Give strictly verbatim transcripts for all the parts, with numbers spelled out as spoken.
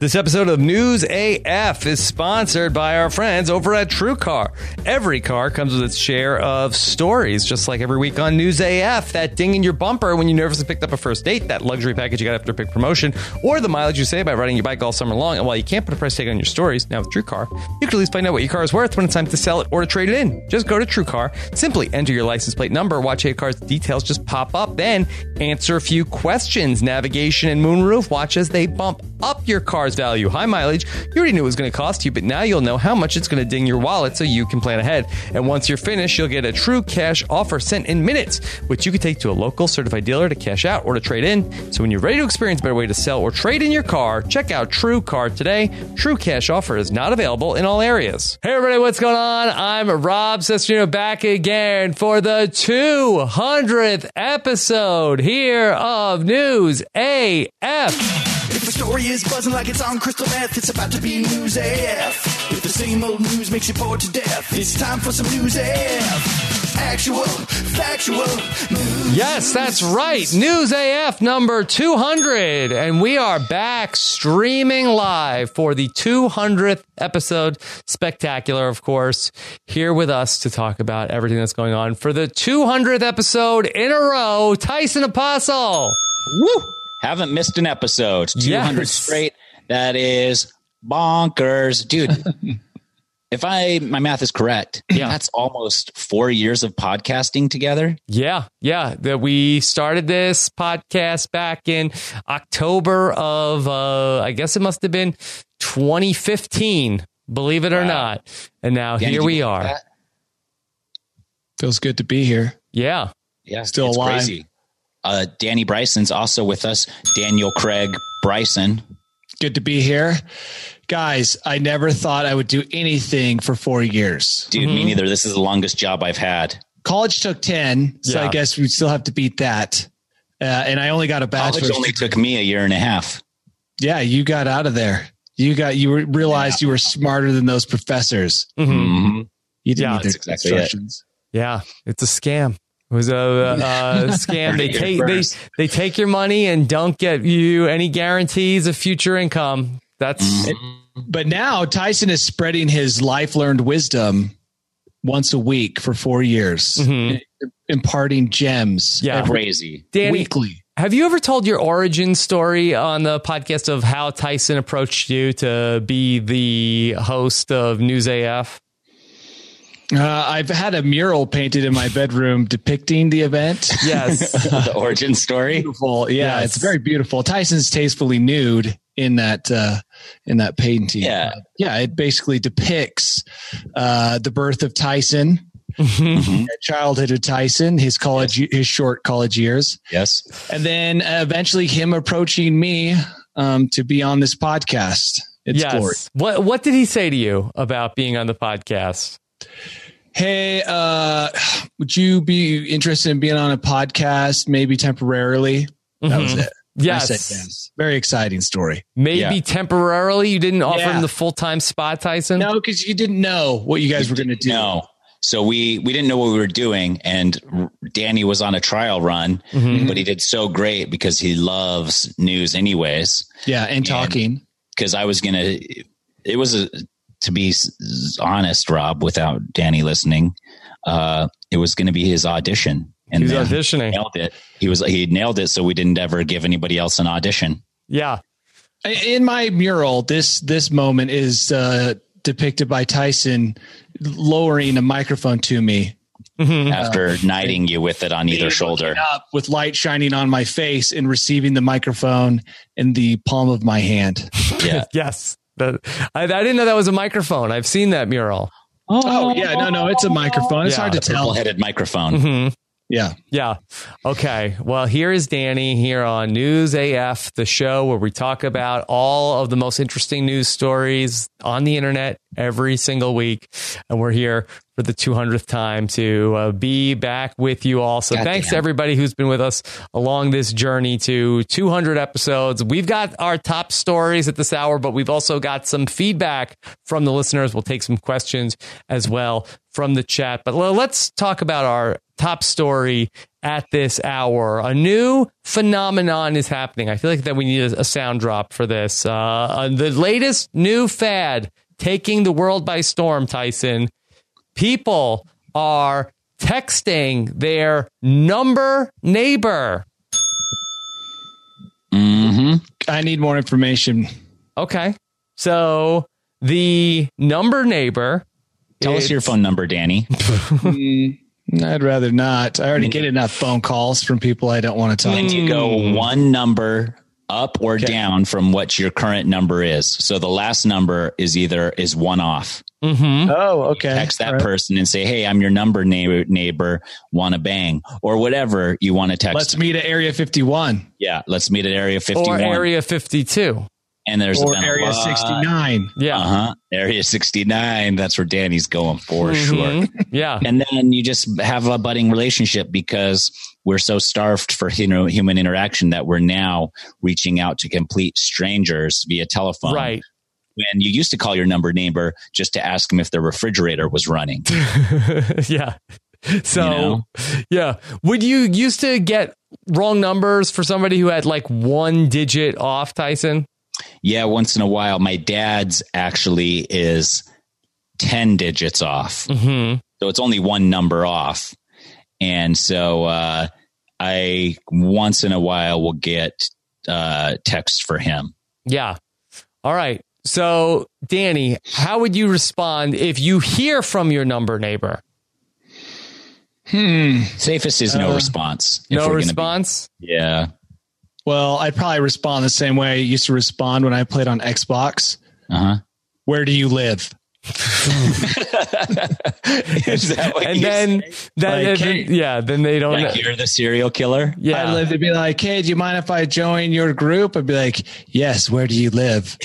This episode of News A F is sponsored by our friends over at TrueCar. Every car comes with its share of stories, just like every week on News A F. That ding in your bumper when you nervously picked up a first date, that luxury package you got after a big promotion, or the mileage you save by riding your bike all summer long. And while you can't put a price tag on your stories, now with TrueCar, you can at least find out what your car is worth when it's time to sell it or to trade it in. Just go to TrueCar, simply enter your license plate number, watch how your car's details just pop up, then answer a few questions. Navigation and moonroof, watch as they bump up your car's value. High mileage, you already knew it was going to cost you, but now you'll know how much it's going to ding your wallet so you can plan ahead. And once you're finished, you'll get a true cash offer sent in minutes, which you can take to a local certified dealer to cash out or to trade in. So when you're ready to experience a better way to sell or trade in your car, check out TrueCar today. True cash offer is not available in all areas. Hey everybody, what's going on? I'm Rob Cesternino back again for the two hundredth episode here of News A F. If the story is buzzing like it's on crystal meth, it's about to be News A F. If the same old news makes you bored to death, it's time for some News A F. Actual, factual news. Yes, that's right. News A F number two hundred. And we are back streaming live for the two hundredth episode. Spectacular, of course. Here with us to talk about everything that's going on for the two hundredth episode in a row, Tyson Apostle. Woo! Haven't missed an episode. two hundred yes. Straight. That is bonkers. Dude, if I my math is correct, yeah. that's almost four years of podcasting together. Yeah, yeah. That we started this podcast back in October of, uh, I guess it must have been twenty fifteen, believe it or wow. not. And now Danny, here we are. That? Feels good to be here. Yeah. Yeah. Still it's alive. Crazy. Uh, Danny Bryson's also with us. Daniel Craig Bryson. Good to be here. Guys, I never thought I would do anything for four years. Dude, mm-hmm. me neither. This is the longest job I've had. College took ten, so yeah. I guess we still have to beat that. Uh, and I only got a bachelor's. College only took me a year and a half. Yeah, you got out of there. You got you realized yeah. you were smarter than those professors. Mm-hmm. You didn't yeah, need their exactly instructions. It. Yeah, it's a scam. It was a uh, scam. They take they, they take your money and don't get you any guarantees of future income. That's mm-hmm. But now Tyson is spreading his life learned wisdom once a week for four years, mm-hmm. imparting gems. Yeah, every, crazy. Danny, weekly. Have you ever told your origin story on the podcast of how Tyson approached you to be the host of News A F? Uh, I've had a mural painted in my bedroom depicting the event. Yes. The origin story. Beautiful. Yeah, yes. It's very beautiful. Tyson's tastefully nude in that uh, in that painting. Yeah. Uh, yeah, it basically depicts uh, the birth of Tyson, mm-hmm. childhood of Tyson, his college, yes. his short college years. Yes. And then uh, eventually him approaching me um, to be on this podcast. It's yes. glory. What What did he say to you about being on the podcast? Hey, uh, would you be interested in being on a podcast, maybe temporarily? That mm-hmm. was it. Yes. I said yes. Very exciting story. Maybe yeah. temporarily. You didn't offer yeah. him the full-time spot, Tyson? No, because you didn't know what you guys we were going to do. No. So we, we didn't know what we were doing. And Danny was on a trial run, mm-hmm. but he did so great because he loves news anyways. Yeah. And talking. Because I was going to, it was a, to be honest, Rob, without Danny listening, uh, it was going to be his audition. And he was auditioning. He nailed it. He was he nailed it, so we didn't ever give anybody else an audition. Yeah. In my mural, this this moment is uh, depicted by Tyson lowering a microphone to me mm-hmm. after uh, knighting you with it on either shoulder, up with light shining on my face and receiving the microphone in the palm of my hand. Yeah. Yes. The, I, I didn't know that was a microphone. I've seen that mural. Oh, oh yeah, no, no, it's a microphone. It's yeah, hard to tell. Purple-headed microphone. Mm-hmm. Yeah. Yeah. Okay. Well, here is Danny here on News A F, the show where we talk about all of the most interesting news stories on the internet every single week. And we're here for the two hundredth time to uh, be back with you all. So God thanks damn. to everybody who's been with us along this journey to two hundred episodes. We've got our top stories at this hour, but we've also got some feedback from the listeners. We'll take some questions as well from the chat. But let's talk about our top story at this hour. A new phenomenon is happening. I feel like that we need a, a sound drop for this. Uh, the latest new fad taking the world by storm, Tyson. People are texting their number neighbor. Mm-hmm. I need more information. Okay. So the number neighbor. Tell us your phone number, Danny. mm, I'd rather not. I already get enough phone calls from people I don't want to talk to. And you go one number up or Okay. down from what your current number is. So the last number is either is one off. Mm-hmm. Oh, okay. Text that All right. person and say, hey, I'm your number neighbor, neighbor, want to bang, or whatever you want to text. Let's meet at Area fifty-one. Yeah, let's meet at Area fifty-one. Or Area fifty-two. And there's Or been a Area lot- sixty-nine. Yeah. Uh-huh. Area sixty-nine. That's where Danny's going for sure. Mhm. Yeah. And then you just have a budding relationship because we're so starved for you know, human interaction that we're now reaching out to complete strangers via telephone. Right. When you used to call your number neighbor just to ask them if their refrigerator was running. Yeah. So, You know? yeah. Would you used to get wrong numbers for somebody who had like one digit off, Tyson? Yeah, once in a while. My dad's actually is ten digits off. Mm-hmm. So it's only one number off. And so uh, I once in a while will get uh, text for him. Yeah. All right. So, Danny, how would you respond if you hear from your number neighbor? Hmm. Safest is no Uh, response. if No we're gonna be- response? yeah. Well, I'd probably respond the same way I used to respond when I played on Xbox. Uh-huh. Where do you live? Is that what And you then, say? then, Like, then- hey- yeah, then they don't. Like you're the serial killer? yeah. I'd live to be like, hey, do you mind if I join your group? I'd be like, yes, where do you live?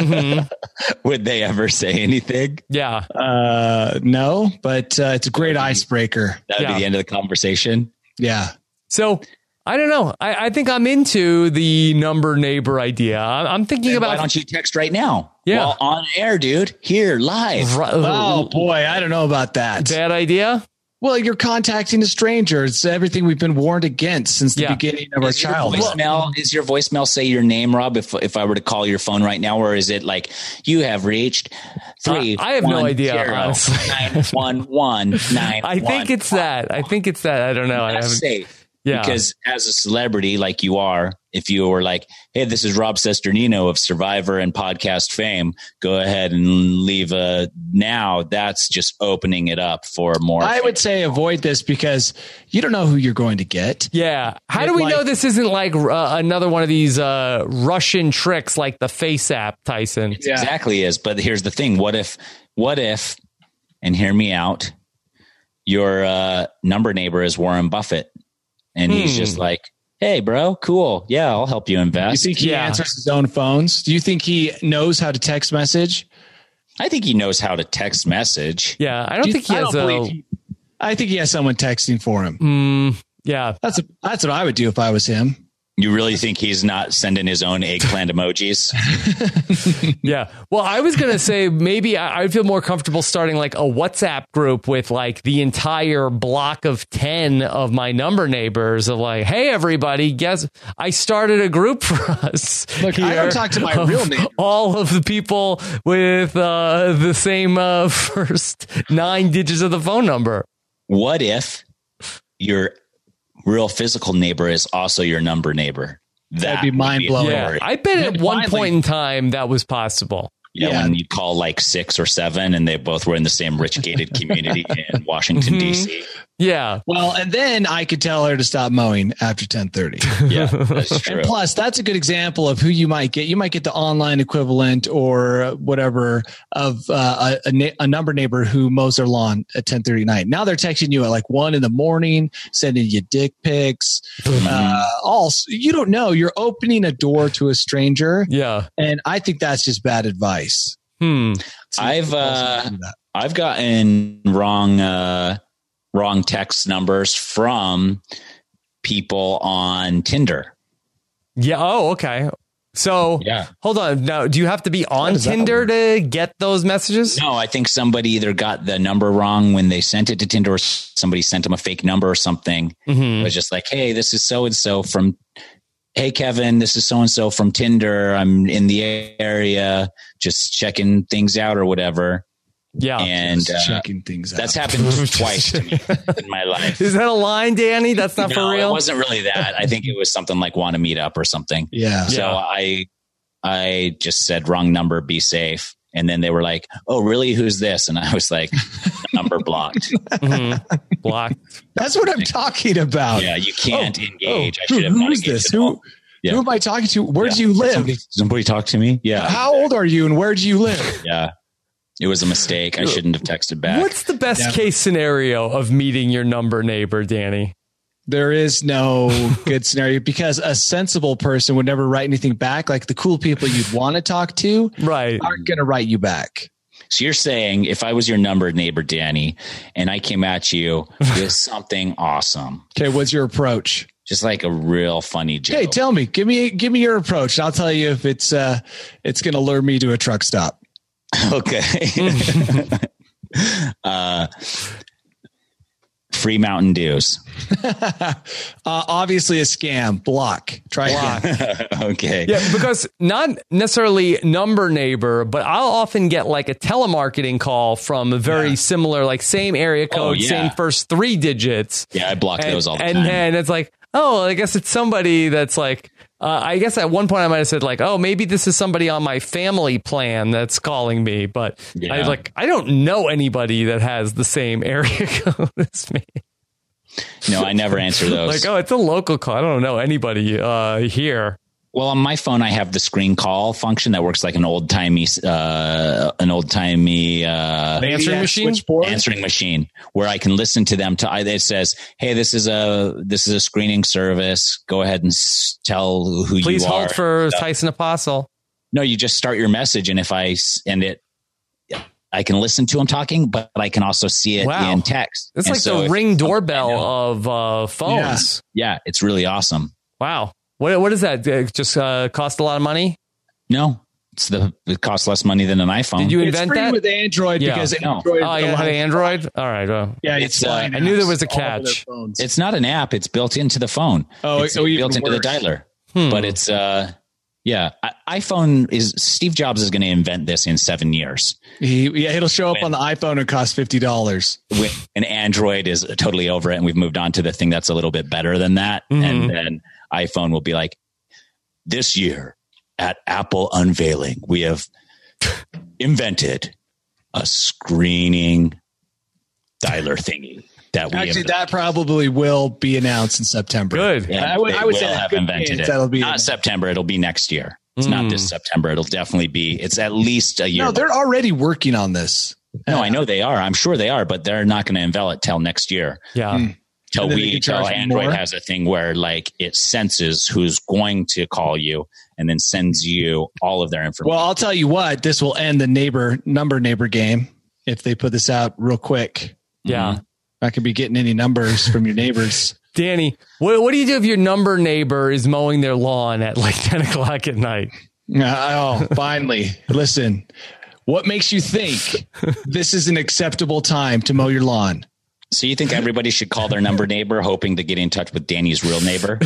Would they ever say anything? Yeah. Uh, no, but uh, it's a great icebreaker. That would Yeah. be the end of the conversation. Yeah. So I don't know. I, I think I'm into the number neighbor idea. I'm, I'm thinking Then about. why don't you text right now? Yeah. Well, on air, dude. Here, live. Ri- Oh, boy. I don't know about that. Bad idea. Well, you're contacting a stranger. It's everything we've been warned against since the Yeah. beginning of our Does your childhood. voicemail, is your voicemail say your name, Rob, if if I were to call your phone right now? Or is it like, you have reached three? Uh, I have no one, idea, zero, honestly. nine, one, one, nine, I think one, it's that. I think it's that. I don't know. I That's haven't. safe. Yeah. Because as a celebrity like you are, if you were like, hey, this is Rob Sesternino of Survivor and podcast fame, go ahead and leave a now. That's just opening it up for more. I would say avoid this because you don't know who you're going to get. Yeah. How do It we like- know this isn't like uh, another one of these uh, Russian tricks like the Face app, Tyson? It exactly is. But here's the thing. What if, what if, and hear me out, your uh, number neighbor is Warren Buffett. And he's Hmm. just like, hey, bro, cool. Yeah, I'll help you You invest. think he Yeah. answers his own phones? Do you think he knows how to text message? I think he knows how to text message. Yeah. I don't Do you- think he I has don't a. believe he- I think he has someone texting for him. Mm, yeah. That's a, that's what I would do if I was him. You really think he's not sending his own eggplant emojis? Yeah. Well, I was going to say maybe I, I'd feel more comfortable starting like a WhatsApp group with like the entire block of ten of my number neighbors of like, hey, everybody, guess I started a group for us. Look, I don't here talk to my of real neighbors. All of the people with uh, the same uh, first nine digits of the phone number. What if your real physical neighbor is also your number neighbor? That'd be would mind-blowing. Yeah. great. I bet Yeah, at one finally. point in time that was possible. Yeah, Yeah. when you call like six or seven and they both were in the same rich gated community in Washington, Mhm. D C. Yeah. Well, and then I could tell her to stop mowing after ten thirty. Yeah, that's true. And plus, that's a good example of who you might get. You might get the online equivalent or whatever of uh, a, a, na- a number neighbor who mows their lawn at ten thirty at night. Now they're texting you at like one in the morning, sending you dick pics. Uh, all you don't know. You're opening a door to a stranger, Yeah. and I think that's just bad advice. Hmm. I've uh, I've gotten wrong uh, wrong text numbers from people on Tinder. Yeah. Oh, okay. So yeah. hold on. Now, do you have to be on Tinder to get those messages? No, I think somebody either got the number wrong when they sent it to Tinder, or somebody sent them a fake number or something. Mm-hmm. It was just like, hey, this is so-and-so from, hey, Kevin, this is so-and-so from Tinder. I'm in the area, just checking things out or whatever. Yeah. And uh, checking things that's out. happened twice to me in my life. Is that a line, Danny? That's not no, for real? It wasn't really that. I think it was something like want to meet up or something. Yeah. So yeah. I, I just said wrong number, be safe. And then they were like, oh, really? Who's this? And I was like, number blocked. mm-hmm. Blocked. That's what I'm talking about. Yeah, you can't oh, engage. Oh, I should have who, not who is engaged this? at all. Who, yeah. who am I talking to? Where yeah. do you live? Somebody, somebody talk to me? Yeah. How old are you and where do you live? Yeah. It was a mistake. I shouldn't have texted back. What's the best yeah. case scenario of meeting your number neighbor, Danny? There is no good scenario because a sensible person would never write anything back. Like the cool people you'd want to talk to right. aren't going to write you back. So you're saying if I was your numbered neighbor, Danny, and I came at you with something awesome. Okay, what's your approach? Just like a real funny joke. Hey, tell me, give me, give me your approach. And I'll tell you if it's, uh, it's going to lure me to a truck stop. Okay. uh, free Mountain Dews. uh, obviously a scam. Block. Try Block. again. Okay. Yeah, because not necessarily number neighbor, but I'll often get like a telemarketing call from a very yeah. similar, like same area code, oh, yeah. same first three digits. Yeah, I block and, those all the and time. And then it's like, oh, I guess it's somebody that's like, uh, I guess at one point I might have said like, oh, maybe this is somebody on my family plan that's calling me. But yeah. I like, I don't know anybody that has the same area code as me. No, I never answer those. Like, oh, it's a local call. I don't know anybody uh, here. Well, on my phone, I have the screen call function that works like an old timey, uh, an old timey uh, answering machine, answering machine, where I can listen to them. To it says, "Hey, this is a this is a screening service. Go ahead and s- tell who Please you are." Please hold for Tyson Apostle. No, you just start your message, and if I and it, I can listen to him talking, but I can also see it wow. in text. It's and like so the Ring doorbell of uh, phones. Yeah. yeah, it's really awesome. Wow. What what is that? It just uh, cost a lot of money? No, it's the it costs less money than an iPhone. Did you it's invent free that with Android yeah. because no. Android. Oh, you have Android? All right. Well, yeah, it's. Uh, I knew there was a catch. It's not an app. It's built into the phone. Oh, it's oh, built into worse. the dialer. Hmm. But it's uh, yeah. I, iPhone is Steve Jobs is going to invent this in seven years. He yeah, it'll show up when, on the iPhone and cost fifty dollars. When an Android is totally over it, and we've moved on to the thing that's a little bit better than that, mm-hmm. and then iPhone will be like, this year at Apple Unveiling, we have invented a screening dialer thingy that we actually that probably will be announced in September. Good. Yeah, I would, I would say have invented it. That'll be not announced. September. It'll be next year. It's mm. not this September. It'll definitely be. It's at least a year. No, they're already working on this. No, I know they are. I'm sure they are, but they're not going to unveil it till next year. Yeah. Mm. Till we, till Android more. has a thing where like it senses who's going to call you and then sends you all of their information. Well, I'll tell you what, this will end the neighbor number neighbor game if they put this out real quick. Yeah. Mm-hmm. Not gonna be getting any numbers from your neighbors. Danny, what, what do you do if your number neighbor is mowing their lawn at like ten o'clock at night? Uh, oh, finally. Listen, what makes you think this is an acceptable time to mow your lawn? So you think everybody should call their number neighbor hoping to get in touch with Danny's real neighbor?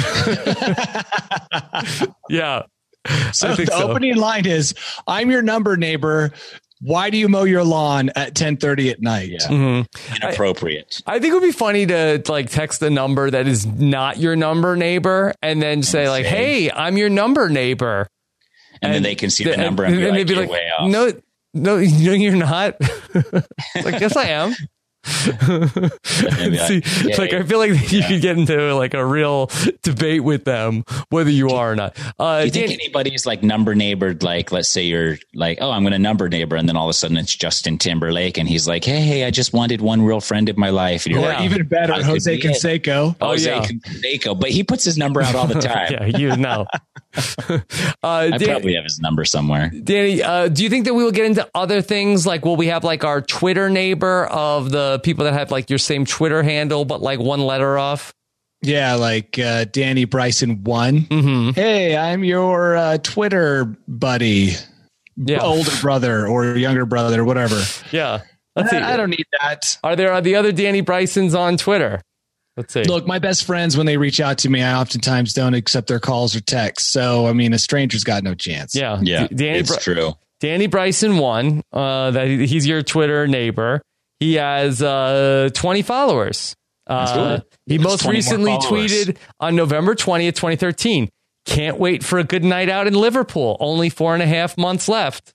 Yeah. So I think the so. opening line is, I'm your number neighbor. Why do you mow your lawn at ten thirty at night? Yeah. Mm-hmm. Inappropriate. I, I think it would be funny to like text a number that is not your number neighbor and then say like, hey, I'm your number neighbor. And, and then they can see the, the number and, and be like, be like way off. No, no, no, you're not. Like, yes, I am. See, like, like I feel like you yeah. could get into like a real debate with them whether you are or not. Uh, Do you think Dan- anybody's like number neighbored? Like, let's say you're like, oh, I'm going to number neighbor, and then all of a sudden it's Justin Timberlake, and he's like, hey, hey, I just wanted one real friend in my life. And you're or like, even better, Jose Canseco. Oh, Jose yeah. Canseco, but he puts his number out all the time. Yeah, you know. uh, I Dan- probably have his number somewhere. Danny, uh, do you think that we will get into other things? Like, will we have like our Twitter neighbor of the people that have like your same Twitter handle, but like one letter off? Yeah, like uh, Danny Bryson one. Mm-hmm. Hey, I'm your uh, Twitter buddy, Yeah. older brother or younger brother, whatever. Yeah. Let's see. I, I don't need that. Are there are the other Danny Brysons on Twitter? Let's see. Look, my best friends, when they reach out to me, I oftentimes don't accept their calls or texts. So, I mean, a stranger's got no chance. Yeah. Yeah, D- Danny it's Bry- true. Danny Bryson one. Uh, that he's your Twitter neighbor. He has uh, twenty followers. Uh, he That's most twenty more recently followers. tweeted on November twentieth, twenty thirteen. Can't wait for a good night out in Liverpool. Only four and a half months left.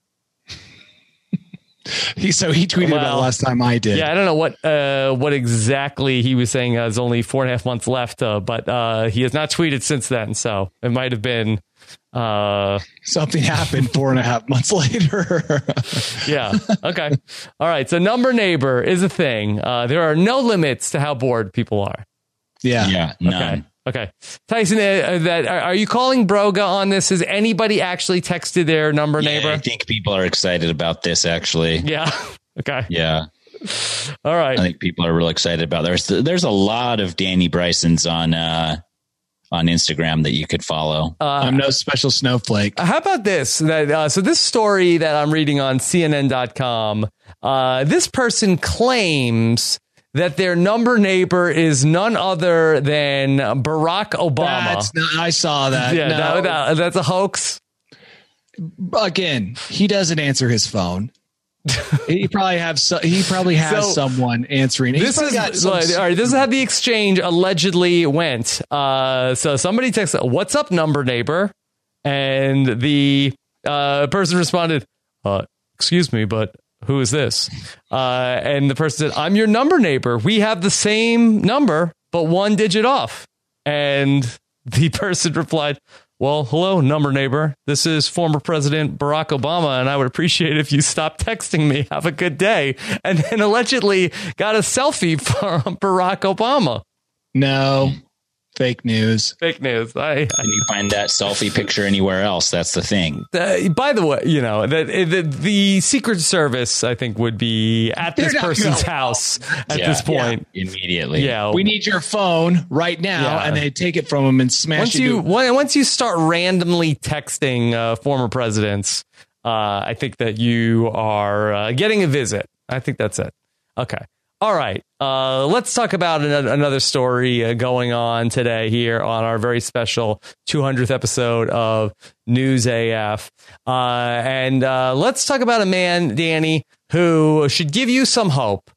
He, so he tweeted Well, about the last time I did. Yeah, I don't know what uh, what exactly he was saying. Has only four and a half months left, uh, but uh, he has not tweeted since then. So it might have been. Uh, Something happened four and a half months later. yeah. Okay. All right. So number neighbor is a thing. Uh, there are no limits to how bored people are. Yeah. Yeah, none. Okay. Okay. Tyson, uh, that are, are you calling Broga on this? Has anybody actually texted their number Yeah, neighbor? I think people are excited about this, actually. Yeah. Okay. Yeah, All right. I think people are really excited about there's there's a lot of Danny Brysons on uh, on Instagram that you could follow. Uh, I'm no special snowflake. How about this? That uh, so this story that I'm reading on C N N dot com, uh, this person claims that their number neighbor is none other than Barack Obama. That's not, I saw that. yeah, No. that- that- that's a hoax. Again, he doesn't answer his phone. he probably have so, he probably has So, someone answering. He's This probably is got some- all right. This is how the exchange allegedly went. Uh, so somebody texted, "What's up, number neighbor?" And the uh, person responded, uh, "Excuse me, but who is this?" Uh, and the person said, "I'm your number neighbor. We have the same number, but one digit off." And the person replied, "Well, hello, number neighbor. This is former President Barack Obama, and I would appreciate it if you stop texting me. Have a good day." And then allegedly got a selfie from Barack Obama. no fake news. Fake news. I, Can you find that selfie picture anywhere else? That's the thing. I uh, by the way, you know that the, the Secret Service, I think, would be at this They're not person's gonna- house at Yeah, this point. Immediately. Yeah, We need your phone right now, Yeah. and they take it from him and smash once it you into- when- once you start randomly texting uh, former presidents, uh, I think that you are uh, getting a visit. I think that's it. Okay. All right. Uh, let's talk about an- another story uh, going on today here on our very special two hundredth episode of News A F. Uh, and uh, let's talk about a man, Danny, who should give you some hope,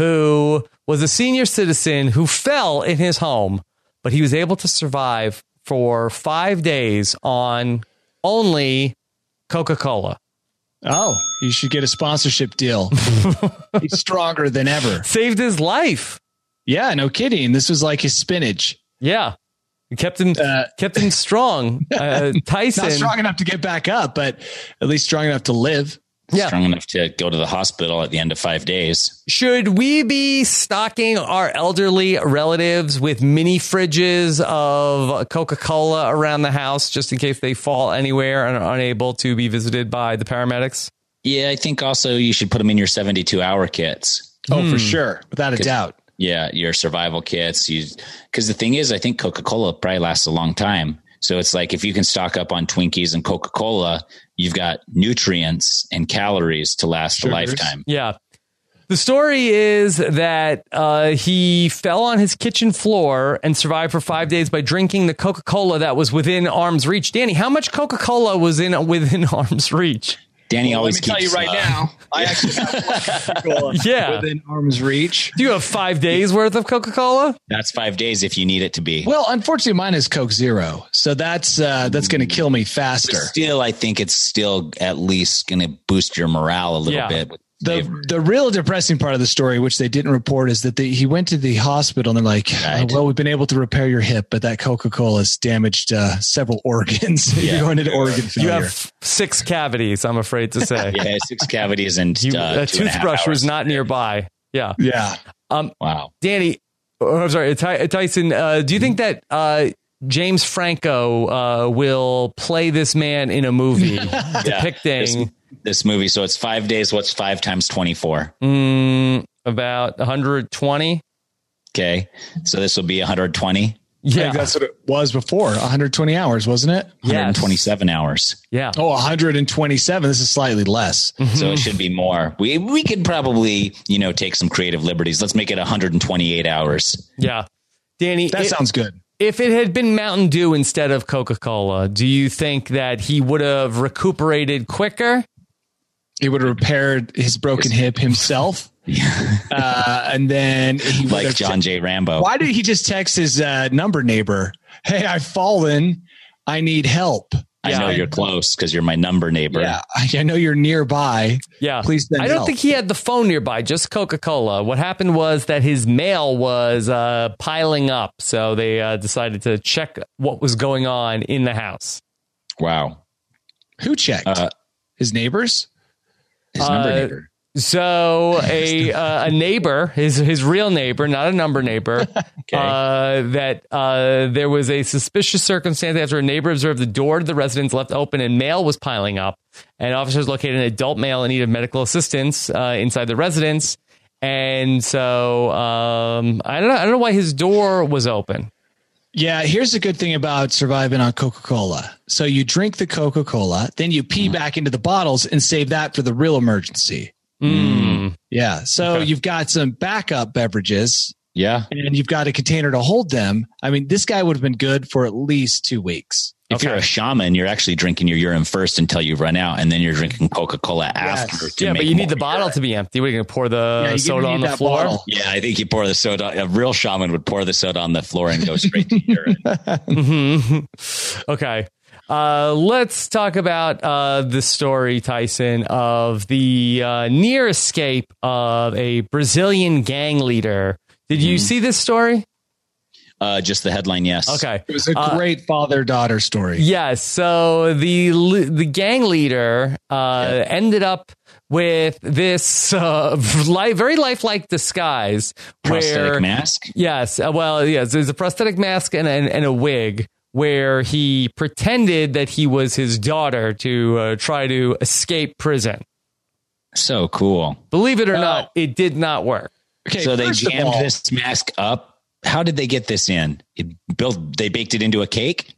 who was a senior citizen who fell in his home, but he was able to survive for five days on only Coca-Cola. Oh, you should get a sponsorship deal. He's stronger than ever. Saved his life. Yeah, no kidding. This was like his spinach. Yeah. It kept him Uh, kept him strong. Uh, Tyson. Not strong enough to get back up, but at least strong enough to live. Yeah. Strong enough to go to the hospital at the end of five days. Should we be stocking our elderly relatives with mini fridges of Coca-Cola around the house just in case they fall anywhere and are unable to be visited by the paramedics? Yeah, I think also you should put them in your seventy-two hour kits. Oh, for sure. Without a doubt. Yeah, your survival kits. You because the thing is, I think Coca-Cola probably lasts a long time. So it's like if you can stock up on Twinkies and Coca-Cola, you've got nutrients and calories to last Sugars. a lifetime. Yeah. The story is that uh, he fell on his kitchen floor and survived for five days by drinking the Coca-Cola that was within arm's reach. Danny, how much Coca-Cola was in within arm's reach? Danny Well, always let me tell keeps, you right uh, now, I actually have Coca-Cola Yeah. within arm's reach. Do you have five days worth of Coca-Cola? That's five days if you need it to be. Well, unfortunately, mine is Coke Zero, so that's uh, that's going to kill me But faster. still, I think it's still at least going to boost your morale a little Yeah. bit. With The flavor. the real depressing part of the story, which they didn't report, is that they, he went to the hospital and they're like, Right. oh, well, we've been able to repair your hip, but that Coca-Cola has damaged uh, several organs. Yeah. You're going into organ You failure. have six cavities, I'm afraid to say. Yeah, six cavities and You, uh, a two and a half toothbrush was hours. not nearby. Yeah. yeah. Um, Wow. Danny, oh, I'm sorry, Ty- Tyson, uh, do you think that uh, James Franco uh, will play this man in a movie Yeah. depicting This, this movie. So it's five days. What's five times twenty-four? mm, about one hundred twenty? Okay. So this will be one hundred twenty. Yeah. I think that's what it was before. one hundred twenty hours, wasn't it? one hundred twenty-seven yes. hours. Yeah. Oh, one hundred twenty-seven. This is slightly less. Mm-hmm. So it should be more. We we could probably, you know, take some creative liberties. Let's make it one hundred twenty-eight hours. Yeah. Danny, that it, sounds good. If it had been Mountain Dew instead of Coca-Cola, do you think that he would have recuperated quicker? He would have repaired his broken hip himself. uh, and then he would like have John J. Rambo. Why did he just text his uh, number neighbor? Hey, I've fallen. I need help. I Yeah. know you're close because you're my number neighbor. Yeah, I, I know you're nearby. Yeah. Please send I don't help. think he had the phone nearby, just Coca-Cola. What happened was that his mail was uh, piling up. So they uh, decided to check what was going on in the house. Wow. Who checked? Uh, his neighbors? His number Uh, neighbor. So a uh, a neighbor, his his real neighbor, not a number neighbor, Okay. uh, that uh, there was a suspicious circumstance after a neighbor observed the door to the residence left open and mail was piling up. And officers located an adult male in need of medical assistance uh, inside the residence. And so um, I don't know. I don't know why his door was open. Yeah, here's the good thing about surviving on Coca-Cola. So you drink the Coca-Cola, then you pee back into the bottles and save that for the real emergency. Mm. Yeah, so Okay. you've got some backup beverages Yeah. and you've got a container to hold them. I mean, this guy would have been good for at least two weeks. If Okay. you're a shaman, you're actually drinking your urine first until you run out, and then you're drinking Coca-Cola after. To Yeah, but make you need the more bottle urine. to be empty. We're going to pour the Yeah, you're gonna soda need on the that floor. bottle. Yeah, I think you pour the soda. A real shaman would pour the soda on the floor and go straight to urine. Mm-hmm. Okay. Uh, let's talk about uh, the story, Tyson, of the uh, near escape of a Brazilian gang leader. Did you Mhm. see this story? Uh, just the headline, yes. Okay. It was a Uh, great father-daughter story. Yes. So the the gang leader uh, Yeah. ended up with this uh, li- very lifelike disguise. Prosthetic where, mask. Yes. Uh, well, yes. There's a prosthetic mask and, and, and a wig where he pretended that he was his daughter to uh, try to escape prison. So cool. Believe it or Oh. not, it did not work. Okay, So they first of jammed all- this mask up. How did they get this in? It built. They baked it into a cake.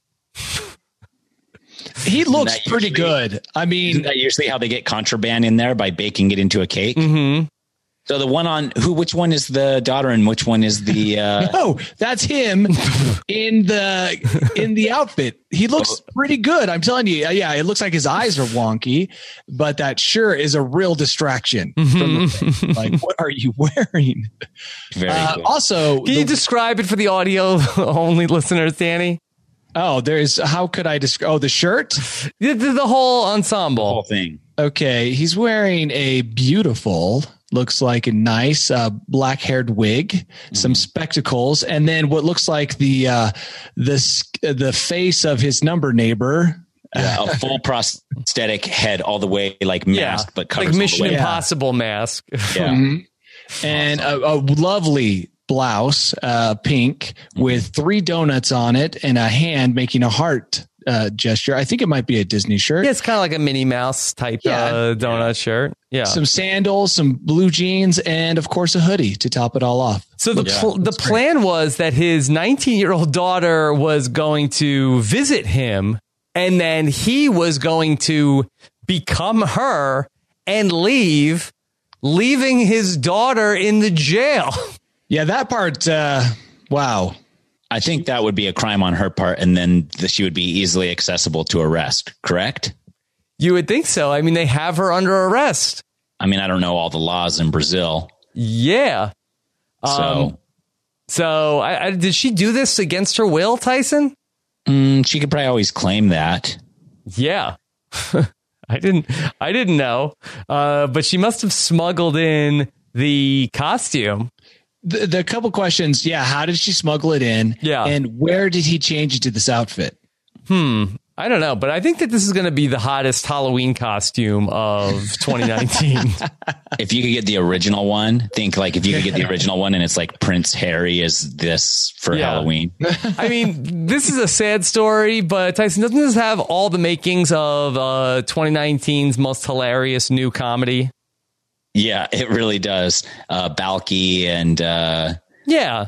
He looks that pretty usually- good. I Isn't mean, that usually how they get contraband in there, by baking it into a cake? Mm-hmm. So the one on who? Which one is the daughter, and which one is the? Uh, oh, that's him in the in the outfit. He looks pretty good. I'm telling you. Yeah, it looks like his eyes are wonky, but that sure is a real distraction. From the thing. Like, what are you wearing? very Uh, cool. also, Can you the- describe it for the audio only listeners, Danny? oh, there's how could I describe? Oh, the shirt. The, the, the whole whole ensemble. thing. Okay, he's wearing a beautiful, looks like a nice uh, black-haired wig, some spectacles, and then what looks like the uh, the s- the face of his number neighbor. Yeah, a full prosthetic head, all the way, like Yeah. mask, but covers Like all Mission the way. Impossible mask. Yeah. Mhm. And a, a lovely blouse, uh, pink, with three donuts on it and a hand making a heart uh, gesture. I think it might be a Disney shirt. Yeah, it's kind of like a Minnie Mouse type Yeah. uh, donut shirt. Yeah. Some sandals, some blue jeans, and of course a hoodie to top it all off. So the Yeah. pl- the plan was that his nineteen year old daughter was going to visit him, and then he was going to become her and leave, leaving his daughter in the jail. Yeah, that part. Uh, wow. I think that would be a crime on her part, and then the, she would be easily accessible to arrest. Correct? You would think so. I mean, they have her under arrest. I mean, I don't know all the laws in Brazil, Yeah. so Um, so I, I, did she do this against her will, Tyson? mm, she could probably always claim that. Yeah. I didn't I didn't know. Uh, but she must have smuggled in the costume. The, the couple questions. Yeah. How did she smuggle it in? Yeah. And where did he change into this outfit? Hmm. I don't know, but I think that this is going to be the hottest Halloween costume of twenty nineteen. If you could get the original one, think like if you could get the original one, and it's like Prince Harry is this for Yeah. Halloween. I mean, this is a sad story, but Tyson, doesn't this have all the makings of uh, twenty nineteen's most hilarious new comedy? Yeah, it really does. Uh, Balky and uh, Yeah.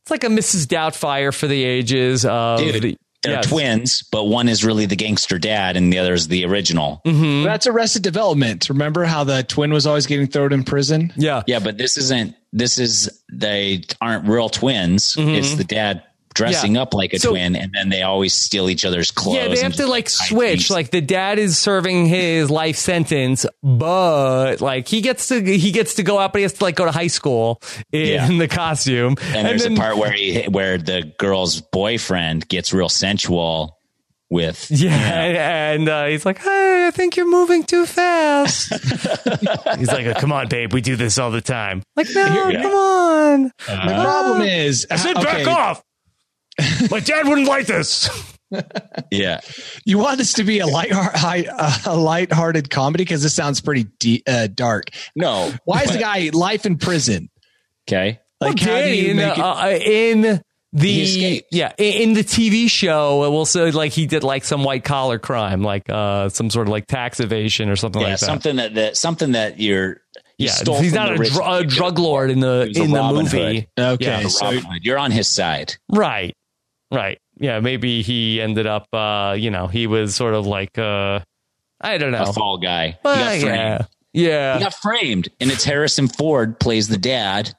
it's like a Missus Doubtfire for the ages of Dude, the, they're yes. twins, but one is really the gangster dad and the other is the original. Mm-hmm. That's Arrested Development. Remember how the twin was always getting thrown in prison? Yeah. Yeah, but this isn't, this is, they aren't real twins. Mm-hmm. It's the dad dressing Yeah. up like a So- twin, and then they always steal each other's clothes. Yeah, they have and to just, like hide switch. things. Like the dad is serving his life sentence, but like he gets to he gets to go out, but he has to like go to high school in Yeah. the costume. And, there's then- a part where he, where the girl's boyfriend gets real sensual with, Yeah, you know, and uh, he's like, "Hey, I think you're moving too fast." He's like, "Come on, babe, we do this all the time." Like, no, Yeah. come on. The problem is, I said, okay, back off. My dad wouldn't like this. yeah. you want this to be a light, a light-hearted comedy because this sounds pretty de- uh, dark. No. Why is but- the guy life in prison? Okay. Like, Well, how do Danny, you in, make it? uh, in the He escaped. yeah in, in the T V show, we'll say like he did like some white collar crime, like uh, some sort of like tax evasion or something Yeah, like that. something that, that something that you're. You Yeah, stole he's from not the a, rich dr- a people. drug lord in the He was a in the Robin movie. Hood. Okay, Yeah, The so Robin Hood. You're on his side. Right, right. Yeah, maybe he ended up, uh, you know, he was sort of like, uh, I don't know. A fall guy. Well, he got framed. yeah, yeah. He got framed, and it's Harrison Ford plays the dad.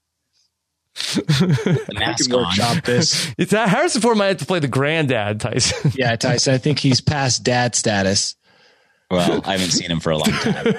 The I mask can on. workshop this. It's uh, Harrison Ford might have to play the granddad, Tyson. Yeah, Tyson, I think he's past dad status. Well, I haven't seen him for a long time.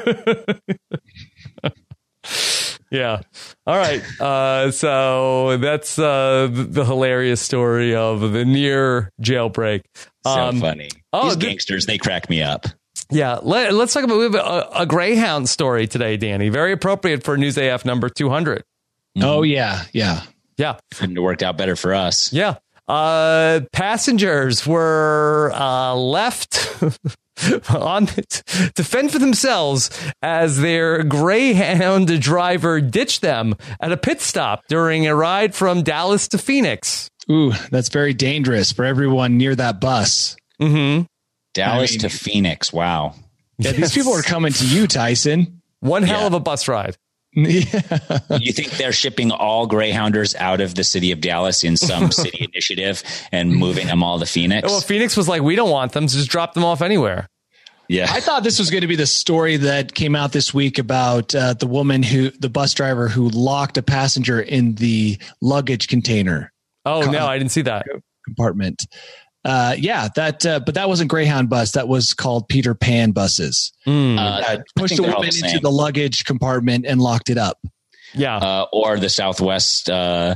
Yeah. All right. Uh, so that's uh, the, the hilarious story of the near jailbreak. So Um, funny. oh, These the- gangsters, they crack me up. Yeah. Let, let's talk about we have a, a Greyhound story today, Danny. Very appropriate for News A F number two hundred. Oh yeah, yeah. Yeah. Couldn't have worked out better for us. Yeah. Uh, passengers were uh, left on to fend for themselves as their Greyhound driver ditched them at a pit stop during a ride from Dallas to Phoenix. Ooh, that's very dangerous for everyone near that bus. Mm-hmm. Dallas I mean- to Phoenix. Wow. Yeah, these people are coming to you, Tyson. One hell Yeah. of a bus ride. Yeah. You think they're shipping all Greyhounders out of the city of Dallas in some city initiative and moving them all to Phoenix? Well, Phoenix was like, we don't want them, so just drop them off anywhere. Yeah. I thought this was going to be the story that came out this week about uh, the woman who, the bus driver who locked a passenger in the luggage container Oh, Con- no, I didn't see that. compartment. Uh, yeah, that, uh, but that wasn't Greyhound bus. That was called Peter Pan buses. Mm, Uh, Uh, I pushed think a they're all woman the into same. the luggage compartment and locked it up. yeah. uh, or the Southwest uh,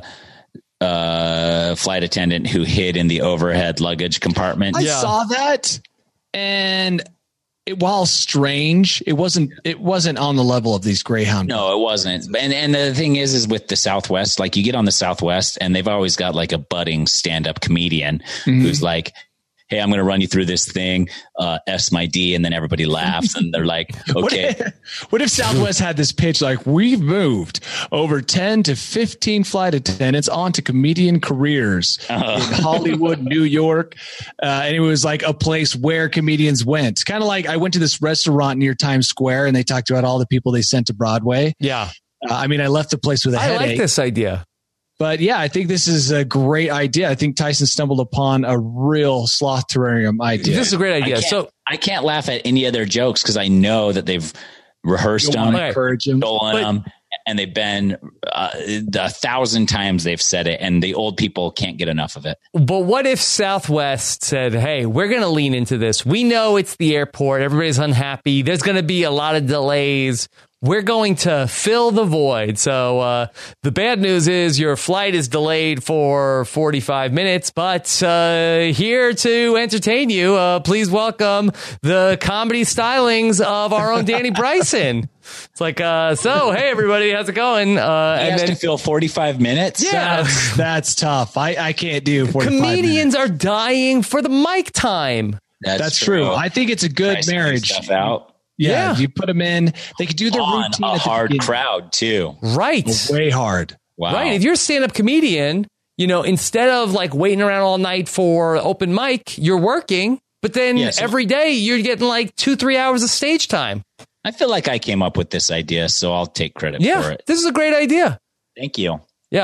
uh, flight attendant who hid in the overhead luggage compartment. I Yeah. saw that, and it, while strange, it wasn't. It wasn't on the level of these Greyhound. No, it wasn't. And and the thing is, is with the Southwest, like you get on the Southwest, and they've always got like a budding stand-up comedian who's like, "Hey, I'm going to run you through this thing. Uh, S my D," and then everybody laughs, and they're like, What "Okay." if, what if Southwest had this pitch like, we've moved over ten to fifteen flight attendants onto comedian careers in Hollywood, New York. Uh, and it was like a place where comedians went. Kind of like I went to this restaurant near Times Square and they talked about all the people they sent to Broadway. Yeah. Uh, I mean, I left the place with a I headache. like this idea. But yeah, I think this is a great idea. I think Tyson stumbled upon a real sloth terrarium idea. This is a great I idea. can't, So, I can't laugh at any of their jokes because I know that they've rehearsed You want them, to encourage him. stolen But- them, and they've been uh, a thousand times they've said it, and the old people can't get enough of it. but what if Southwest said, hey, we're going to lean into this. We know it's the airport. Everybody's unhappy. There's going to be a lot of delays. We're going to fill the void. So uh, the bad news is your flight is delayed for forty-five minutes, but uh, here to entertain you, uh, please welcome the comedy stylings of our own Danny Bryson. It's like, uh, so, hey, everybody, how's it going? Uh, He and has then to fill forty-five minutes. Yeah. That's, that's tough. I, I can't do forty-five comedians minutes. are dying for the mic time. that's, That's true. I think it's a good Nice to leave marriage. stuff out Yeah, Yeah. you put them in. They could do their on routine a at the hard beginning. crowd too. Right. Way hard. Wow. Right. If you're a stand-up comedian, you know, instead of like waiting around all night for open mic, you're working, but then Yeah, so- every day you're getting like two, three hours of stage time. I feel like I came up with this idea, so I'll take credit Yeah. for it. This is a great idea. Thank you. Yeah.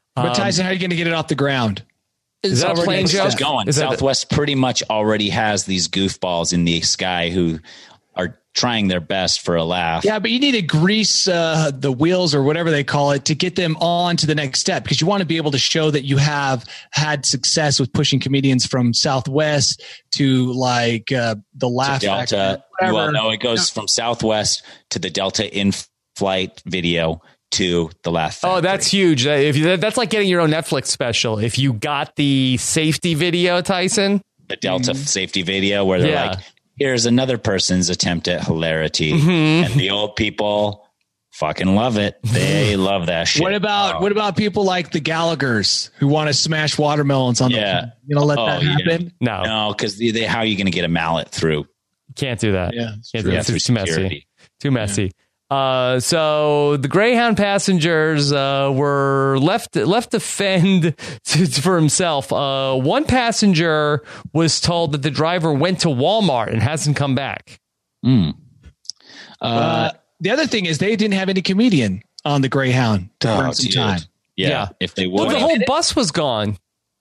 But Tyson, how are you going to get it off the ground? Is that a plane joke? Going. Is that Southwest a- pretty much already has these goofballs in the sky who are trying their best for a laugh. Yeah, but you need to grease uh, the wheels or whatever they call it to get them on to the next step, because you want to be able to show that you have had success with pushing comedians from Southwest to like uh, the Laugh Delta. Well, no, it goes from Southwest to the Delta in-flight video to the Laugh Factory. Oh, that's huge. If you, that's like getting your own Netflix special. If you got the safety video, Tyson, the Delta mm-hmm. safety video where they're yeah. like, here's another person's attempt at hilarity. Mm-hmm. And the old people fucking love it. They love that shit. What about oh. what about people like the Gallaghers who want to smash watermelons on yeah. the You know, let oh, that happen? Yeah. No. No, because they, they, how are you going to get a mallet through? Can't do that. Yeah, Can't do yeah, that. It's too messy. Too messy. Yeah. Uh, so the Greyhound passengers uh, were left left to fend to, for himself. Uh, one passenger was told that the driver went to Walmart and hasn't come back. Mm. Uh, uh, the other thing is they didn't have any comedian on the Greyhound to burn oh, some time. Yeah, yeah, if they would, well, the whole bus was gone.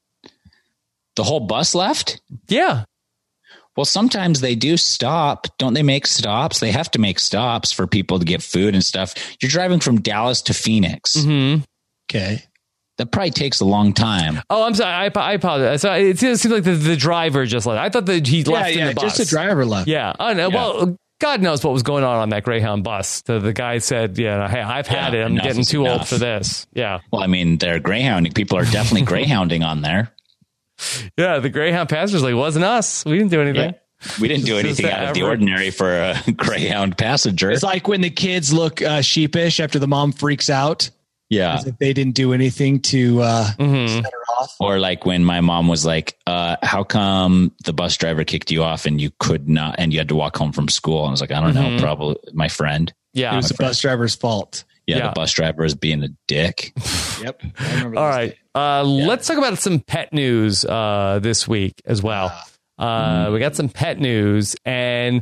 The whole bus left? Yeah. Well, sometimes they do stop. Don't they make stops? They have to make stops for people to get food and stuff. You're driving from Dallas to Phoenix. Mm-hmm. Okay. That probably takes a long time. Oh, I'm sorry. I, I apologize. So it seems like the, the driver just left. I thought that he left yeah, in yeah, the bus. Just the driver left. Yeah. Oh, no. Yeah. Well, God knows what was going on on that Greyhound bus. The, the guy said, yeah, hey, I've had yeah, it. I'm getting too enough. old for this. Yeah. Well, I mean, they're Greyhounding. People are definitely Greyhounding on there. Yeah. The Greyhound passengers like, wasn't us. We didn't do anything. Yeah. We didn't do anything out of the ordinary for a Greyhound passenger. It's like when the kids look uh, sheepish after the mom freaks out. Yeah. As if they didn't do anything to uh, mm-hmm. set her off. Or like when my mom was like, uh, how come the bus driver kicked you off and you could not, and you had to walk home from school? And I was like, I don't mm-hmm. know, probably my friend. Yeah. It was the friend. bus driver's fault. Yeah, yeah. The bus driver is being a dick. Yep. I remember All right. Uh, yeah. Let's talk about some pet news uh, this week as well. Uh, Uh, mm. We got some pet news, and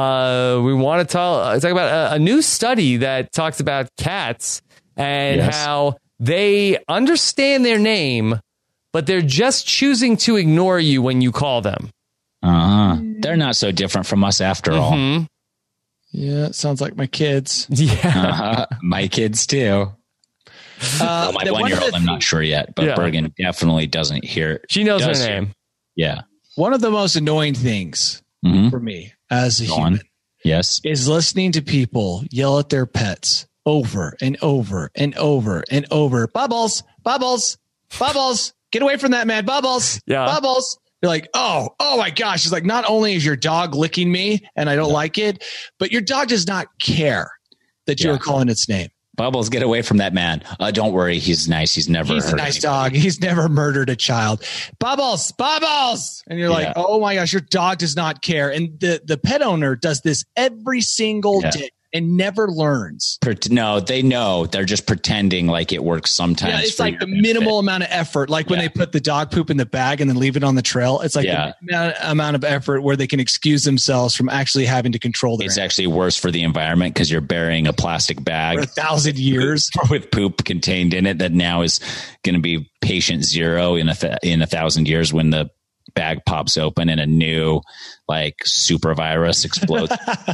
uh, we want to talk, talk about a, a new study that talks about cats and yes. how they understand their name, but they're just choosing to ignore you when you call them. Uh-huh. They're not so different from us after mm-hmm. all. Yeah, it sounds like my kids. Yeah, uh-huh. My kids too. Uh, well, my one-year-old, I'm not sure yet, but yeah. Bergen definitely doesn't hear. She knows her hear. name. Yeah. One of the most annoying things mm-hmm. for me as a Go human on. Yes. is listening to people yell at their pets over and over and over and over. Bubbles, Bubbles, Bubbles, get away from that man. Bubbles, yeah. Bubbles. You're like, oh, oh my gosh. It's like, not only is your dog licking me and I don't no. like it, but your dog does not care that you're yeah. calling its name. Bubbles, get away from that man. Uh, don't worry. He's nice. He's never He's hurt a nice anybody. dog. He's never murdered a child. Bubbles, Bubbles. And you're like, yeah. oh my gosh, your dog does not care. And the, the pet owner does this every single yeah. day and never learns. No, they know. They're just pretending like it works sometimes. Yeah, it's like the benefit. minimal amount of effort. Like when yeah. they put the dog poop in the bag and then leave it on the trail. It's like yeah. the amount of effort where they can excuse themselves from actually having to control their It's animal. actually worse for the environment because you're burying a plastic bag for a thousand years with poop contained in it that now is going to be patient zero in a th- in a thousand years when the bag pops open and a new like super virus explodes.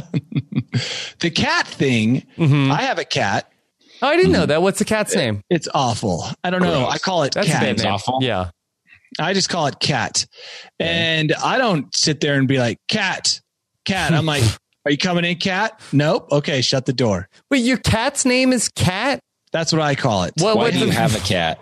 The cat thing. Mm-hmm. I have a cat. Oh, I didn't know that. What's the cat's it, name? It's awful. I don't know. Gross. I call it That's cat. It's awful. Yeah. I just call it cat. And I don't sit there and be like, cat, cat. I'm like, are you coming in, cat? Nope. Okay. Shut the door. Wait, your cat's name is Cat? That's what I call it. What, Why what do you have a cat?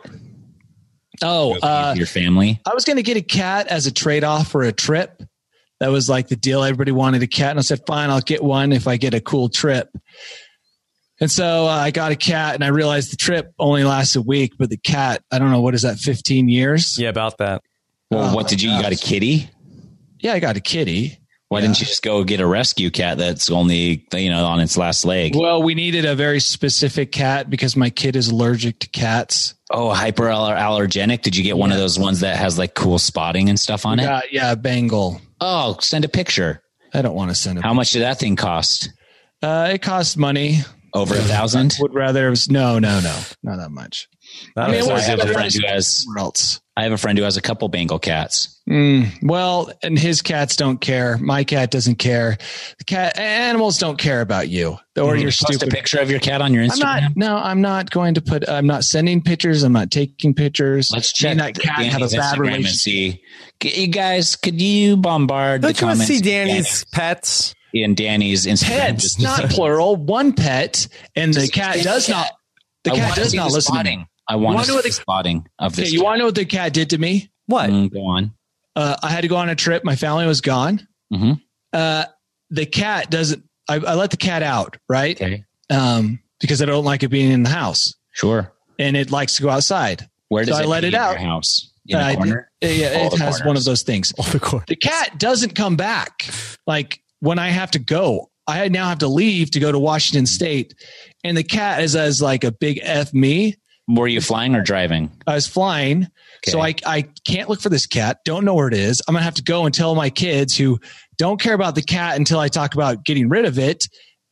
Oh, uh, your family. I was going to get a cat as a trade-off for a trip. That was like the deal. Everybody wanted a cat. And I said, fine, I'll get one if I get a cool trip. And so uh, I got a cat and I realized the trip only lasts a week, but the cat, I don't know, what is that? fifteen years? Yeah, about that. Well, oh, what did you, gosh. you got a kitty? Yeah, I got a kitty. Why yeah. didn't you just go get a rescue cat that's only, you know, on its last leg? Well, we needed a very specific cat because my kid is allergic to cats. Oh, hyperallergenic. Did you get yeah. one of those ones that has like cool spotting and stuff on yeah, it? Yeah, Bengal. Oh, send a picture. I don't want to send a How picture. much did that thing cost? Uh, it cost money. Over a thousand? I would rather. No, no, no, not that much. I, mean, I have a friend who has. Else. I have a friend who has a couple Bengal cats. Mm, well, and his cats don't care. My cat doesn't care. The cat animals don't care about you or mm-hmm. your Post stupid a picture of your cat on your Instagram. I'm not, no, I'm not going to put. I'm not sending pictures. I'm not taking pictures. Let's check that cat have a bad Instagram and see. You guys, could you bombard Don't the comments? See Danny's pets in Danny's Instagram. Pets, not plural. One pet, and the cat does not. The cat does not listen to me. I want to know see the spotting of this. Okay, you want to know what the cat did to me? What? Mm, go on. Uh, I had to go on a trip. My family was gone. Mm-hmm. Uh, the cat doesn't. I, I let the cat out, right? Okay. Um, because I don't like it being in the house. Sure. And it likes to go outside. Where does so it I let pee it in out? Your house in the uh, corner. It, yeah, All it the has corners. one of those things. All the corners. The cat doesn't come back. Like when I have to go, I now have to leave to go to Washington State, and the cat is as like a big F me. Were you flying or driving? I was flying. Okay. So I, I can't look for this cat. Don't know where it is. I'm going to have to go and tell my kids who don't care about the cat until I talk about getting rid of it.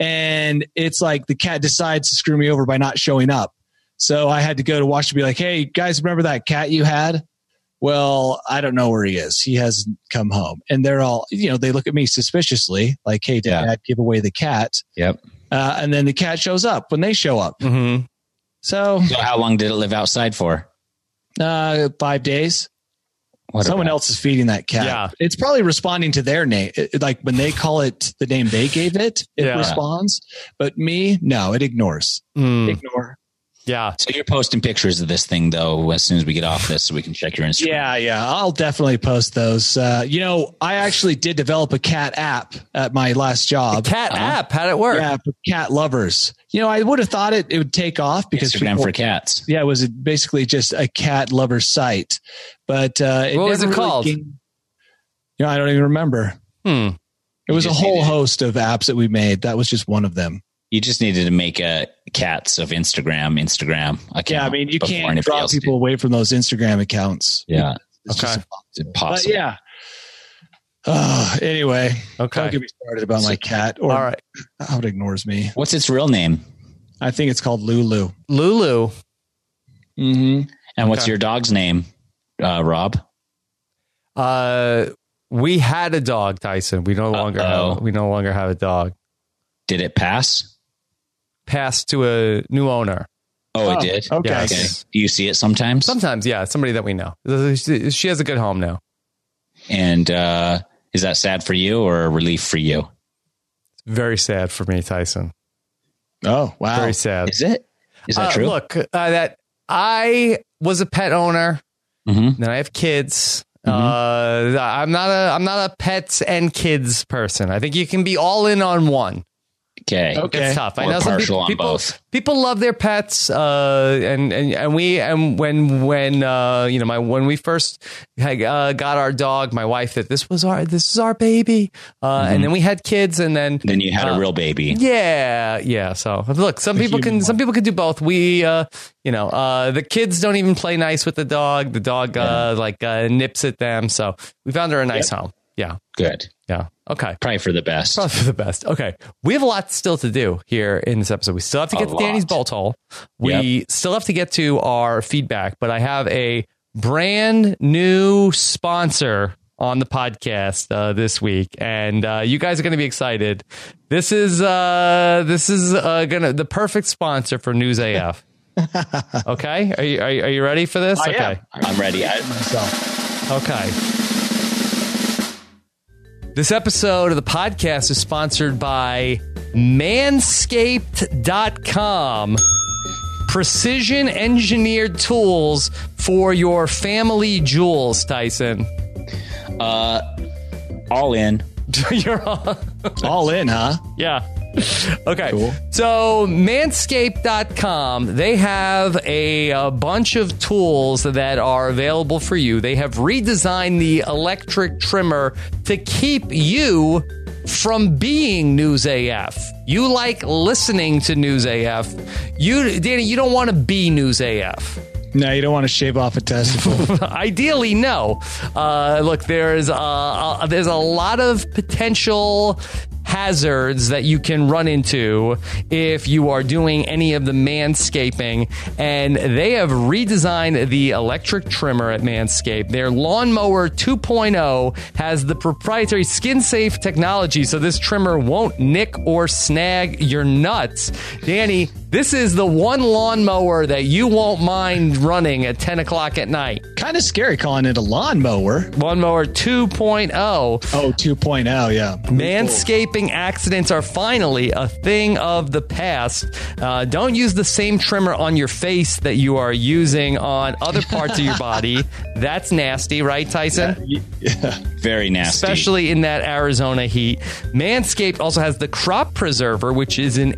And it's like the cat decides to screw me over by not showing up. So I had to go to Washington and be like, hey, guys, remember that cat you had? Well, I don't know where he is. He hasn't come home. And they're all, you know, they look at me suspiciously like, hey, did Yeah. Dad give away the cat? Yep. Uh, and then the cat shows up when they show up. Mm-hmm. So, So how long did it live outside for? uh, five days. What Someone about- else is feeding that cat. Yeah. It's probably responding to their name. It- like when they call it the name they gave it, it Yeah. responds. But me, no, it ignores. Mm, Ignore. yeah. So you're posting pictures of this thing though as soon as we get off this, so we can check your Instagram. Yeah, yeah. I'll definitely post those. Uh, you know, I actually did develop a cat app at my last job. Cat Uh-huh. app. How'd it work? Yeah, for cat lovers. You know, I would have thought it, it would take off because Instagram people, for cats. yeah, it was basically just a cat lover site. But uh, it What was never it really called? gained- you know, I don't even remember. Hmm. It was You a just whole needed- host of apps that we made. That was just one of them. You just needed to make a cats of Instagram, Instagram account. Yeah, I mean, you before can't anybody draw else people did. away from those Instagram accounts. Yeah, It's Okay. just it's impossible. But yeah. Uh, anyway, Okay. don't get me started about my cat or All right. how it ignores me. What's its real name? I think it's called Lulu. Lulu. Mm-hmm. And what's Okay. your dog's name, uh, Rob? Uh, we had a dog, Tyson. We no longer Uh-oh. have, we no longer have a dog. Did it pass? Passed to a new owner. Oh, it Oh, did. okay. Yes. Okay. Do you see it sometimes? Sometimes, yeah, somebody that we know. She has a good home now. And uh, is that sad for you or a relief for you? Very sad for me, Tyson. Oh, wow. Very sad. Is it? Is that Uh, true? Look, uh, that I was a pet owner. Mm-hmm. Then I have kids. Mhm. Uh, I'm not a I'm not a pets and kids person. I think you can be all in on one. Okay. Okay. It's tough. I Or know some partial people, on people, both. people love their pets, uh, and, and and we and when when uh, you know my when we first had, uh, got our dog, my wife that this was our this is our baby, uh, Mhm. and then we had kids, and then Then you had uh, a real baby. Yeah, yeah. So look, some The people human can some one. people can do both. We, uh, you know, uh, the kids don't even play nice with the dog. The dog uh, like uh, nips at them. So we found her a nice home. Yeah, Good. yeah. Okay. Probably for the best. Probably for the best. Okay. We have a lot still to do here in this episode. We still have to A get to Danny's lot. Bolt Hole. We Yep. still have to get to our feedback, but I have a brand new sponsor on the podcast uh, this week, and uh, you guys are going to be excited. This is uh, this is uh, gonna the perfect sponsor for News A F. Okay, are you, are you are you ready for this? I okay, am. I'm ready. I, Myself. okay. This episode of the podcast is sponsored by manscaped dot com. Precision engineered tools for your family jewels, Tyson. uh, all in. You're on. All in, huh? Yeah. Okay. Cool. So manscaped dot com, they have a, a bunch of tools that are available for you. They have redesigned the electric trimmer to keep you from being News A F. You like listening to News A F. You, Danny, you don't want to be News A F. No, you don't want to shave off a testicle. Ideally, no. Uh, look, there's uh, uh, there's a lot of potential hazards that you can run into if you are doing any of the manscaping. And they have redesigned the electric trimmer at Manscaped. Their Lawnmower two point oh has the proprietary skin-safe technology, so this trimmer won't nick or snag your nuts. Danny, this is the one lawnmower that you won't mind running at ten o'clock at night. Kind of scary calling it a lawnmower. Lawnmower two point oh. Oh, two point oh, yeah. Manscaping accidents are finally a thing of the past. Uh, don't use the same trimmer on your face that you are using on other parts of your body. That's nasty, right, Tyson? Yeah. Yeah. Very nasty. Especially in that Arizona heat. Manscaped also has the Crop Preserver, which is an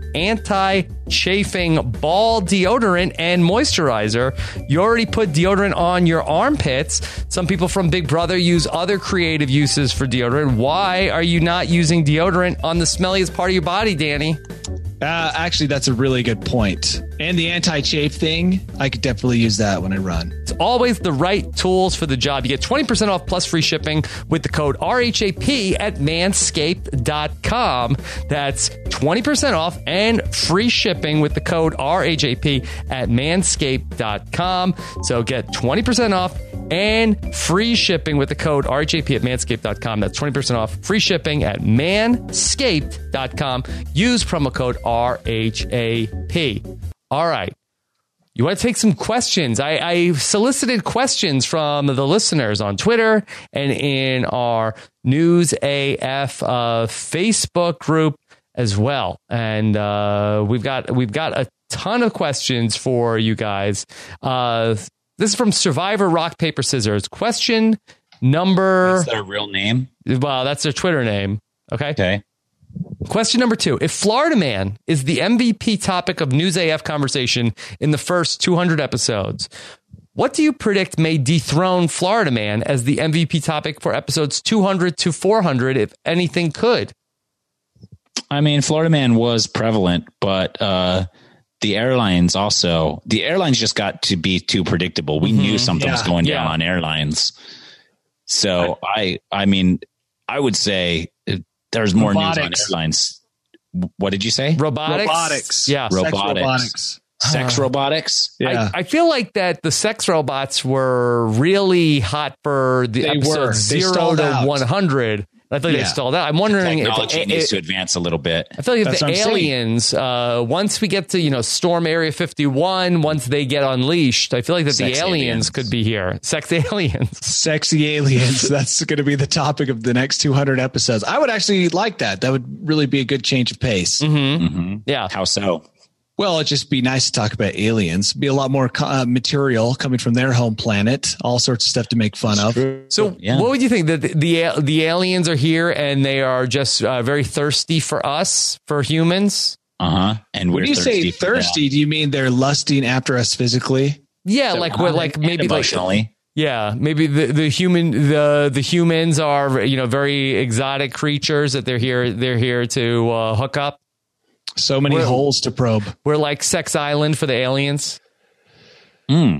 anti-chafing ball deodorant and moisturizer. You already put deodorant on your armpits. Some people from Big Brother use other creative uses for deodorant. Why are you not using deodorant on the smelliest part of your body, Danny? Uh, actually, that's a really good point. And the anti-chafe thing, I could definitely use that when I run. It's always the right tools for the job. You get twenty percent off plus free shipping with the code R H A P at manscaped dot com. That's twenty percent off and free shipping with the code R H A P at manscaped dot com. So get twenty percent off and free shipping with the code R H A P at manscaped dot com. That's twenty percent off, free shipping at manscaped dot com. Use promo code R H A P. All right. You want to take some questions? I, I solicited questions from the listeners on Twitter and in our News A F uh, Facebook group as well. And uh, we've got we've got a ton of questions for you guys. Uh, this is from Survivor Rock Paper Scissors. Question number. That's their real name? Well, that's their Twitter name. Okay. Okay. Question number two. If Florida Man is the M V P topic of News A F conversation in the first two hundred episodes, what do you predict may dethrone Florida Man as the M V P topic for episodes two hundred to four hundred, if anything could? I mean, Florida Man was prevalent, but uh, the airlines also, the airlines just got to be too predictable. We mm-hmm. knew something yeah. was going down yeah. on airlines. So I, I mean, I would say there's more robotics. News on airlines. What did you say? Robotics. Robotics. Yeah. Robotics. Sex robotics. Sex robotics. Yeah. I, I feel like that the sex robots were really hot for the they episodes zero to out. one hundred. I feel like yeah. they stalled out. I'm wondering technology if it, needs it, to advance a little bit. I feel like if That's the aliens, uh, once we get to, you know, storm Area fifty-one, once they get unleashed, I feel like that Sex the aliens, aliens could be here. Sex aliens. Sexy aliens. That's going to be the topic of the next two hundred episodes. I would actually like that. That would really be a good change of pace. Mm-hmm. Mm-hmm. Yeah. How so? Well, it'd just be nice to talk about aliens. Be a lot more uh, material coming from their home planet. All sorts of stuff to make fun of. So, yeah. What would you think that the, the the aliens are here and they are just uh, very thirsty for us, for humans? Uh huh. And when you say thirsty, do you mean they're lusting after us physically? Yeah, so, like what, like maybe emotionally. Like, yeah, maybe the, the human the the humans are, you know, very exotic creatures that they're here they're here to uh, hook up. So many we're, holes to probe. We're like Sex Island for the aliens. Mm.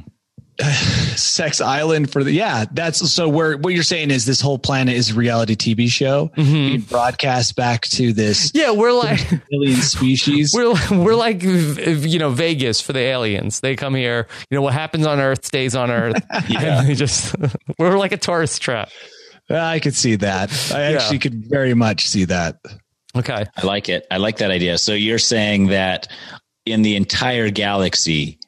Sex Island for the yeah. That's so. Where what you're saying is this whole planet is a reality T V show mm-hmm. being broadcast back to this. Yeah, we're like alien species. We're we're like you know Vegas for the aliens. They come here. You know what happens on Earth stays on Earth. Yeah, and they just we're like a tourist trap. I could see that. I yeah. actually could very much see that. Okay. I like it. I like that idea. So you're saying that in the entire galaxy,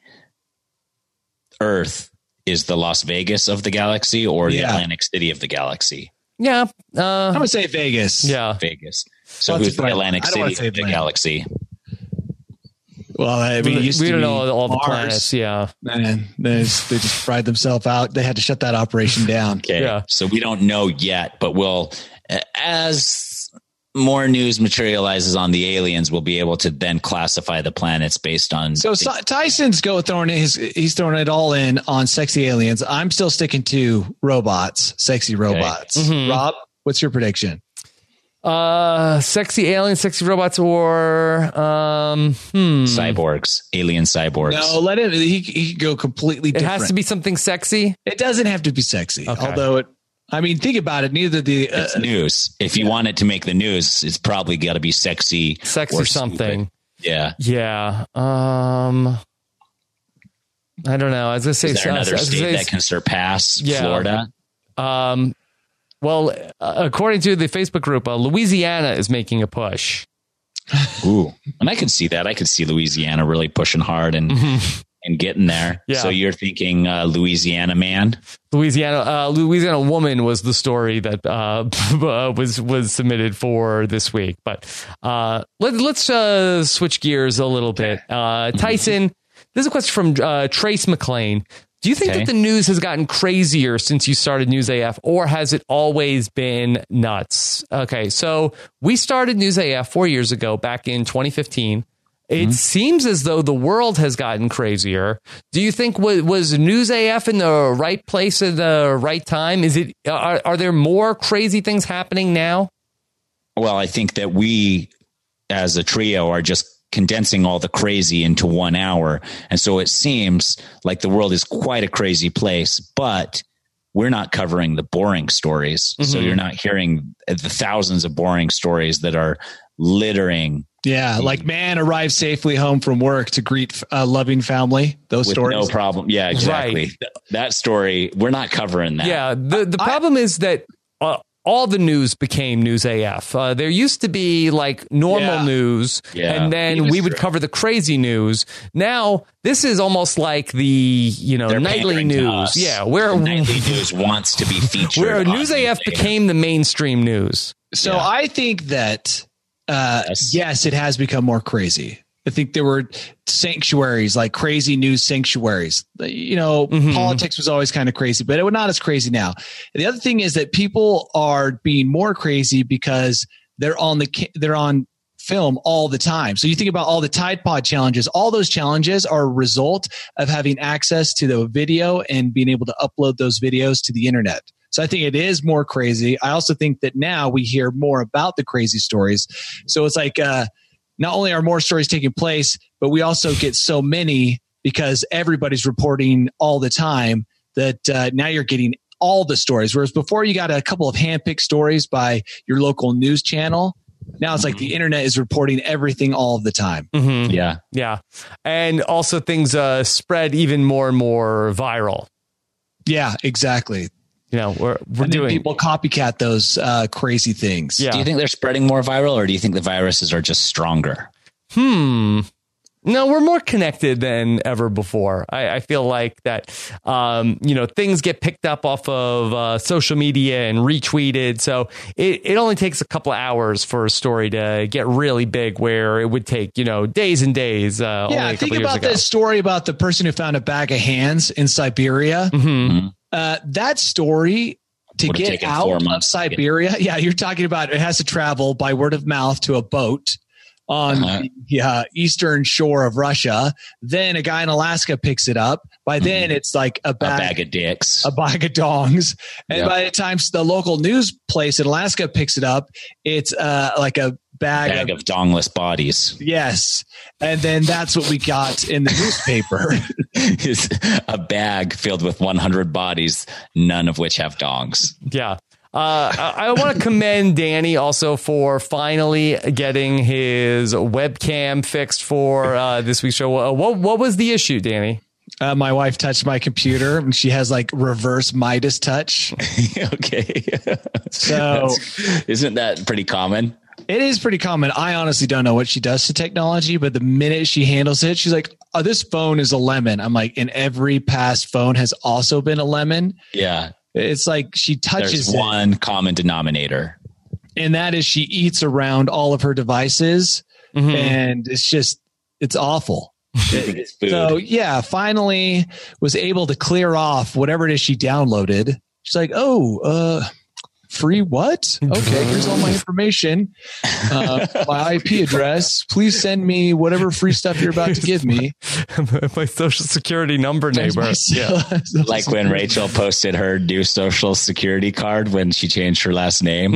Earth is the Las Vegas of the galaxy or yeah. the Atlantic City of the galaxy? Yeah. Uh, I'm going to say Vegas. Yeah. Vegas. So well, who's the Atlantic City of the Atlantic. galaxy? Well, I mean, we, we don't know all Mars. the planets. Yeah. And they just, they just fried themselves out. They had to shut that operation down. Okay. Yeah. So we don't know yet, but we'll, as more news materializes on the aliens, we'll be able to then classify the planets based on. So the- Tyson's go throwing his, he's throwing it all in on sexy aliens. I'm still sticking to robots, sexy robots. Okay. Mm-hmm. Rob, what's your prediction? Uh, sexy aliens, sexy robots, or um, hmm. cyborgs, alien cyborgs. Oh, No, let it. He he could go completely different. It has to be something sexy. It doesn't have to be sexy, okay. although it I mean, think about it. Neither the uh, it's news. If you want it to make the news, it's probably got to be sexy, sexy or something. Stupid. Yeah, yeah. Um, I don't know. I was gonna say, is there another uh, state say, that can surpass yeah. Florida? Um, well, uh, according to the Facebook group, uh, Louisiana is making a push. Ooh, and I could see that. I could see Louisiana really pushing hard and. Mm-hmm. And getting there. Yeah. So you're thinking uh, Louisiana man? Louisiana uh, Louisiana woman was the story that uh, was was submitted for this week. But uh, let, let's uh, switch gears a little bit. Uh, Tyson, this is a question from uh, Trace McLean. Do you think okay. that the news has gotten crazier since you started News A F, or has it always been nuts? Okay, so we started News A F four years ago, back in twenty fifteen. It mm-hmm. seems as though the world has gotten crazier. Do you think was, was News A F in the right place at the right time? Is it are, are there more crazy things happening now? Well, I think that we as a trio are just condensing all the crazy into one hour. And so it seems like the world is quite a crazy place, but we're not covering the boring stories. Mm-hmm. So you're not hearing the thousands of boring stories that are littering. Yeah, like man arrived safely home from work to greet a loving family. Those with stories, no problem. Yeah, exactly. Right. That story, we're not covering that. Yeah, the the problem I, is that uh, all the news became News A F. Uh, there used to be like normal yeah. news, yeah. and then we would true. cover the crazy news. Now this is almost like the you know They're nightly news. Yeah, where the nightly news wants to be featured. Where News A F became the mainstream news. So yeah. I think that. Uh, yes. yes, it has become more crazy. I think there were sanctuaries, like crazy news sanctuaries. You know, mm-hmm. politics was always kind of crazy, but it was not as crazy now. And the other thing is that people are being more crazy because they're on the they're on film all the time. So you think about all the Tide Pod challenges. All those challenges are a result of having access to the video and being able to upload those videos to the internet. So I think it is more crazy. I also think that now we hear more about the crazy stories. So it's like uh, not only are more stories taking place, but we also get so many because everybody's reporting all the time that uh, now you're getting all the stories. Whereas before you got a couple of handpicked stories by your local news channel. Now it's like the internet is reporting everything all of the time. Mm-hmm. Yeah. Yeah. And also things uh, spread even more and more viral. Yeah, exactly. You know, we're we're and doing people copycat those uh, crazy things. Yeah. Do you think they're spreading more viral, or do you think the viruses are just stronger? Hmm. No, we're more connected than ever before. I, I feel like that, um, you know, things get picked up off of uh, social media and retweeted. So it, it only takes a couple of hours for a story to get really big, where it would take, you know, days and days. Uh, yeah, only a think couple about years ago. this story about the person who found a bag of hands in Siberia. Mm-hmm. Uh, that story to Would've get taken out four of months. Siberia. Yeah, you're talking about it has to travel by word of mouth to a boat on uh-huh. the uh, eastern shore of Russia. Then a guy in Alaska picks it up. By then, mm-hmm. it's like a bag, a bag of dicks, a bag of dongs. And yep. by the time the local news place in Alaska picks it up, it's uh, like a bag, bag of, of dongless bodies. Yes. And then that's what we got in the newspaper. Is a bag filled with one hundred bodies, none of which have dongs. Yeah. Uh, I, I want to commend Danny also for finally getting his webcam fixed for uh, this week's show. Uh, what what was the issue, Danny? Uh, my wife touched my computer and she has like reverse Midas touch. Okay. So That's, isn't that pretty common? It is pretty common. I honestly don't know what she does to technology, but the minute she handles it, she's like, oh, this phone is a lemon. I'm like, and every past phone has also been a lemon. Yeah. It's like she touches There's one it, common denominator. And that is she eats around all of her devices. Mm-hmm. And it's just, it's awful. It's food. So yeah, finally was able to clear off whatever it is she downloaded. She's like, oh, uh, free what? Okay, here's all my information. Uh, my I P address. Please send me whatever free stuff you're about to give me. My social security number, neighbor. Yeah. Like when Rachel posted her new social security card when she changed her last name.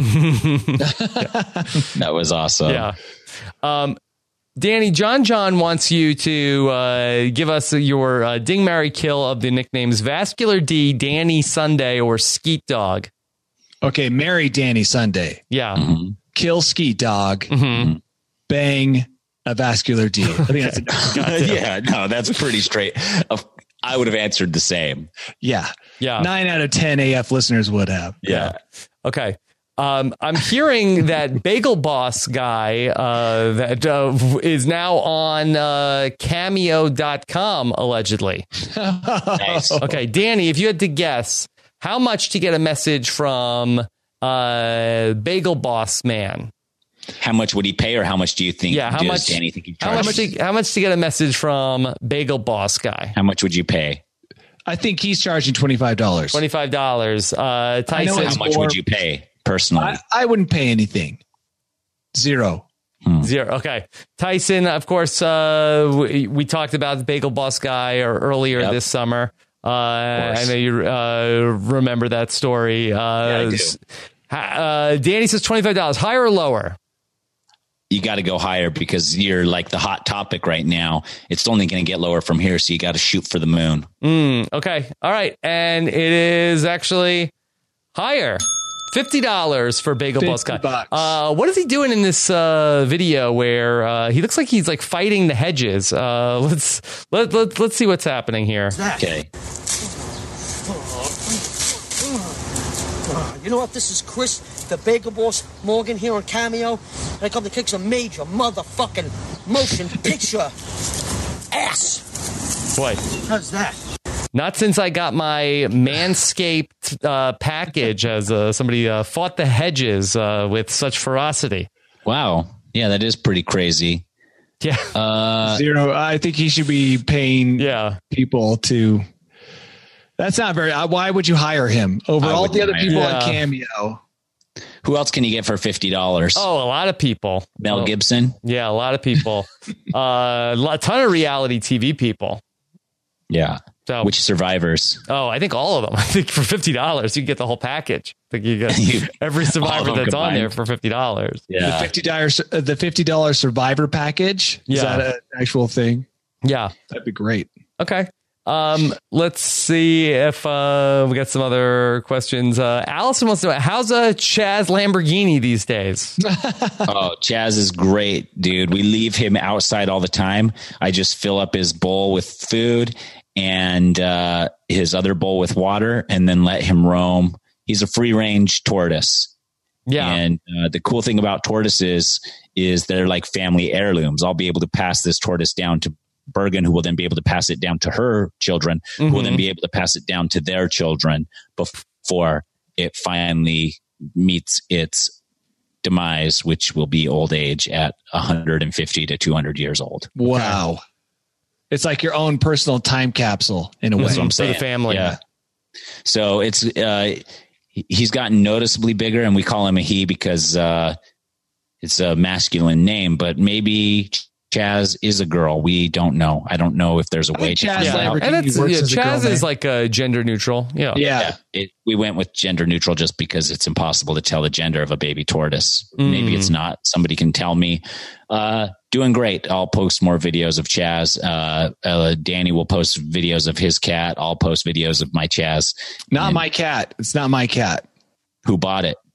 That was awesome. Yeah. Um, Danny, John John wants you to uh, give us your uh, ding, marry, kill of the nicknames Vascular D, Danny Sunday, or Skeet Dog. Okay, marry Danny Sunday. Yeah. Mm-hmm. Kill Skeet Dog. Mm-hmm. Bang a vascular D. I think that's a Yeah, no, that's pretty straight. I would have answered the same. Yeah. Yeah. Nine out of ten A F listeners would have. Yeah. Okay. Um, I'm hearing that Bagel Boss guy uh, that uh, is now on uh, cameo dot com, allegedly. Nice. Okay, Danny, if you had to guess, how much to get a message from uh, Bagel Boss man? How much would he pay, or how much do you think? Yeah, how does much? Danny think he how much? charges? To, how much to get a message from Bagel Boss guy? How much would you pay? I think he's charging twenty-five dollars. Twenty-five dollars. Uh, Tyson, How much would you pay personally? I, I wouldn't pay anything. Zero. Zero. Okay. Tyson, of course, uh, we, we talked about the Bagel Boss guy or earlier Yep. this summer. Uh, I know you uh, remember that story. Uh, Yeah, I do. Uh, Danny says twenty-five dollars. Higher or lower? You got to go higher because you're like the hot topic right now. It's only going to get lower from here, so you got to shoot for the moon. Mm, okay. All right. And it is actually higher. fifty dollars for Bagel Boss guy. bucks. Uh, what is he doing in this uh, video where uh, he looks like he's like fighting the hedges? Uh, let's let, let, let's see what's happening here. Okay. You know what? This is Chris, the Bagel Boss Morgan here on Cameo. And I come to kick some major motherfucking motion picture ass. Boy, How's that? not since I got my Manscaped uh, package as uh, somebody uh, fought the hedges uh, with such ferocity. Wow. Yeah, that is pretty crazy. Yeah. Uh, Zero. I think he should be paying Yeah. people to. That's not very. uh, Why would you hire him over I all the wouldn't other hire people him. on Yeah. Cameo? who else can you get for fifty dollars? Oh, a lot of people. Mel Oh, Gibson. Yeah, a lot of people. uh, a ton of reality T V people. Yeah. So, Which survivors? oh, I think all of them. I think for fifty dollars, you get the whole package. I think you get every survivor All of them that's on combined. there for fifty dollars. The Yeah. fifty dollars. Uh, the fifty dollars survivor package. Is Yeah. that an actual thing? Yeah. That'd be great. Okay. Um, let's see if uh, we got some other questions. Uh, Allison wants to know, how's a Chaz Lamborghini these days? Oh, Chaz is great, dude. We leave him outside all the time. I just fill up his bowl with food and uh, his other bowl with water and then let him roam. He's a free range tortoise. Yeah. And uh, the cool thing about tortoises is they're like family heirlooms. I'll be able to pass this tortoise down to Bergen, who will then be able to pass it down to her children, who will then be able to pass it down to their children before it finally meets its demise, which will be old age at one hundred fifty to two hundred years old. Wow. It's like your own personal time capsule in a way. That's what I'm For the saying. family. Yeah. So it's uh, he's gotten noticeably bigger, and we call him a he because uh, it's a masculine name, but maybe Chaz is a girl. We don't know. I don't know if there's a I way think to Chaz find Yeah. out. Lamborghini And that's, works yeah, as a girl Chaz is name. like uh, gender neutral. Yeah. Yeah. Yeah, it, we went with gender neutral just because it's impossible to tell the gender of a baby tortoise. Mm. Maybe it's not. Somebody can tell me. Uh, doing great. I'll post more videos of Chaz. Uh, uh, Danny will post videos of his cat. I'll post videos of my Chaz. Not And my cat. It's not my cat. who bought it?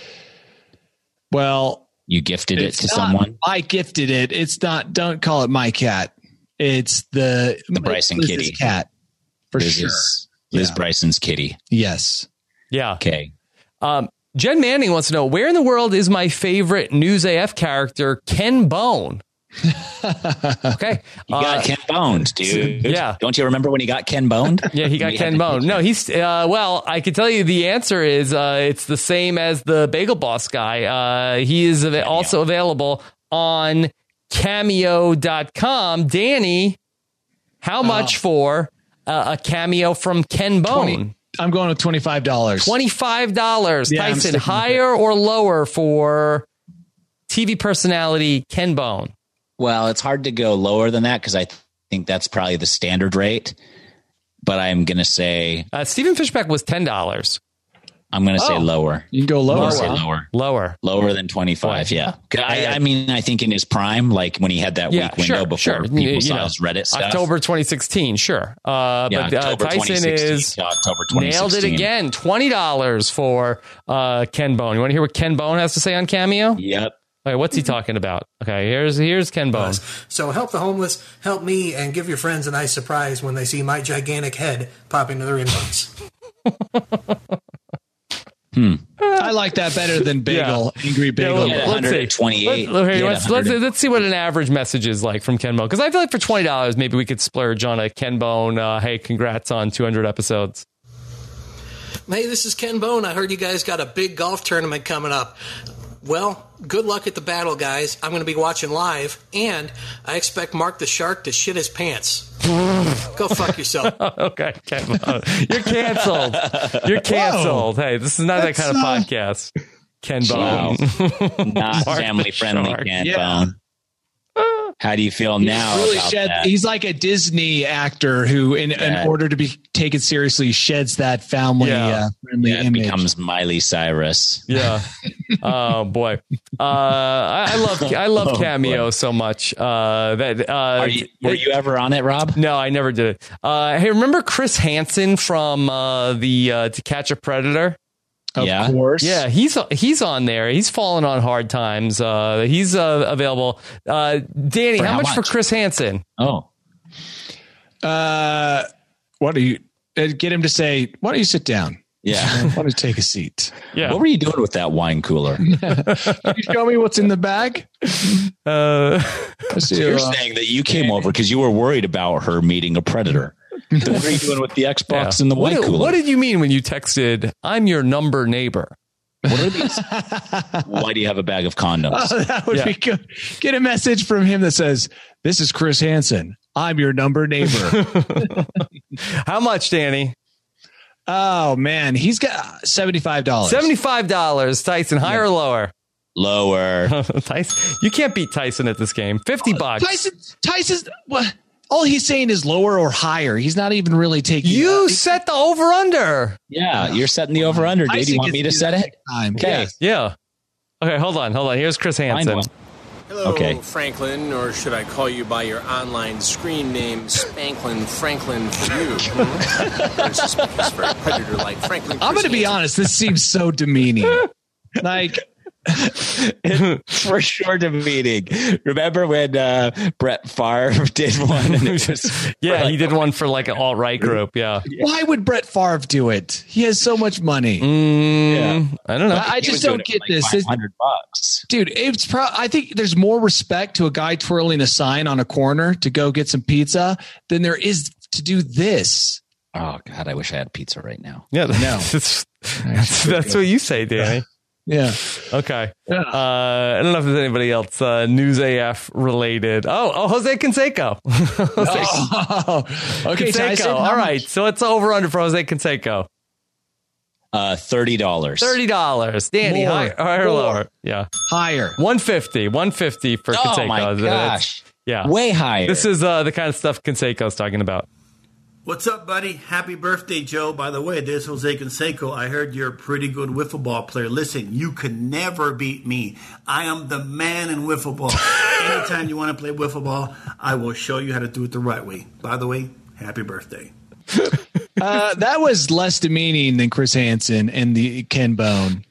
Well, You gifted it it's to not- someone. I gifted it. It's not. Don't call it my cat. It's the The Bryson Liz's kitty. cat for Liz sure. is- Liz Yeah. Bryson's kitty. Yes. Yeah. Okay. Um, Jen Manning wants to know, where in the world is my favorite News A F character, Ken Bone? Okay. He got Uh, Ken boned, dude. yeah. Don't you remember when he got Ken boned? Yeah, he got We had Ken the Bone. picture. No, he's uh, well. I can tell you the answer is uh, it's the same as the Bagel Boss guy. Uh, he is av- also available on cameo dot com. Danny, how much for uh, a cameo from Ken Bone? twenty I'm going with twenty-five dollars. twenty-five dollars. Yeah, I'm Tyson, sticking with higher or lower for T V personality Ken Bone? Well, it's hard to go lower than that because I th- think that's probably the standard rate. But I'm going to say, Uh, Stephen Fishback was ten dollars. I'm going to say Oh. lower. You can go lower. I'm gonna say huh? lower. Lower. Lower than twenty-five, yeah. I, I mean, I think in his prime, like when he had that Yeah, week window sure, before sure. people You saw know, his Reddit stuff. October twenty sixteen, sure. Uh, Yeah, but uh, October Tyson twenty sixteen is to October twenty nailed sixteen. it again. twenty dollars for uh, Ken Bone. You want to hear what Ken Bone has to say on Cameo? Yep. Okay, what's he talking about? Okay, here's here's Ken Bone. So help the homeless, help me, and give your friends a nice surprise when they see my gigantic head pop into their inbox. Hmm. I like that better than Bagel. Angry Bagel. Yeah, let's see. one twenty-eight. Let, okay, Yeah, let's, let's, let's see what an average message is like from Ken Bone. Because I feel like for twenty dollars, maybe we could splurge on a Ken Bone, uh, hey, congrats on two hundred episodes. Hey, this is Ken Bone. I heard you guys got a big golf tournament coming up. Well, good luck at the battle, guys. I'm going to be watching live, and I expect Mark the Shark to shit his pants. Go fuck yourself. Okay, Ken Bone. You're canceled. You're canceled. Hey, this is not That's, that kind of uh, podcast. Ken Bone. Not Mark family the friendly, Shark. Ken Yeah. Bone. How do you feel now Really about shed, that? he's like a Disney actor who, in, Yeah. in order to be taken seriously, sheds that family Yeah. uh, friendly Yeah, it image. becomes Miley Cyrus. Yeah. Oh boy. Uh, I, I love I love Oh, Cameo boy. so much. Uh, that uh, Are you, were you ever on it, Rob? No, I never did it. Uh, hey, remember Chris Hansen from uh, the uh, To Catch a Predator? of Yeah. course. Yeah, he's he's on there. He's fallen on hard times. Uh, he's uh, available. Uh, Danny, For how, how much, for much? Chris Hansen? Oh, Uh, what do you uh, get him to say? Why don't you sit down? yeah. Why don't you take a seat? Yeah. What were you doing with that wine cooler? Can you show me what's in the bag? Uh, Let's see, You're uh, saying that you came over because you were worried about her meeting a predator. Then what are you doing with the Xbox yeah. and the what, wine did, cooler? what did you mean when you texted, I'm your number neighbor? What are these? Why do you have a bag of condoms? Oh, that would Yeah. be good. Get a message from him that says, "This is Chris Hansen. I'm your number neighbor." How much, Danny? Oh man, he's got seventy-five dollars. seventy-five dollars. Tyson, higher or lower? Lower. Tyson, you can't beat Tyson at this game. fifty bucks. Tyson, Tyson's what? All he's saying is lower or higher. He's not even really taking. You uh, set the over under. Yeah, you're setting the over under, dude. Tyson You want gets me to do set that it? next time. Okay. Yes. Yeah. Okay, hold on, hold on. Here's Chris Find Hansen. one. Hello, Okay. Franklin, or should I call you by your online screen name, Spanklin Franklin for you? Hmm? Or suspicious for a predator like Franklin. I'm going to be Chris honest. This seems so demeaning. Like, For sure demeaning. Remember when uh, Brett Favre did one? And it was Yeah, he did one for like an alt right group. Yeah. why would Brett Favre do it? He has so much money. Mm, I don't know. I he just was doing don't it for get like this. This- five hundred bucks. Dude, it's pro- I think there's more respect to a guy twirling a sign on a corner to go get some pizza than there is to do this. Oh God, I wish I had pizza right now. Yeah, No. that's, that's, that's what you say, Danny. Yeah. Okay. Yeah. Uh, I don't know if there's anybody else uh, News A F related. Oh, oh, Jose Canseco. Jose Oh, okay, Canseco. Tyson. how All right. much? So it's over under for Jose Canseco. Uh, thirty dollars. thirty dollars. Danny, More. higher, higher or More. lower? Yeah. Higher. one fifty. one fifty for Canseco. Oh my That's- gosh. Yeah. Way higher. This is uh, the kind of stuff Canseco's talking about. What's up, buddy? Happy birthday, Joe. By the way, this is Jose Canseco. I heard you're a pretty good wiffle ball player. Listen, you can never beat me. I am the man in wiffle ball. Anytime you want to play wiffle ball, I will show you how to do it the right way. By the way, happy birthday. Uh, that was less demeaning than Chris Hansen and the Ken Bone.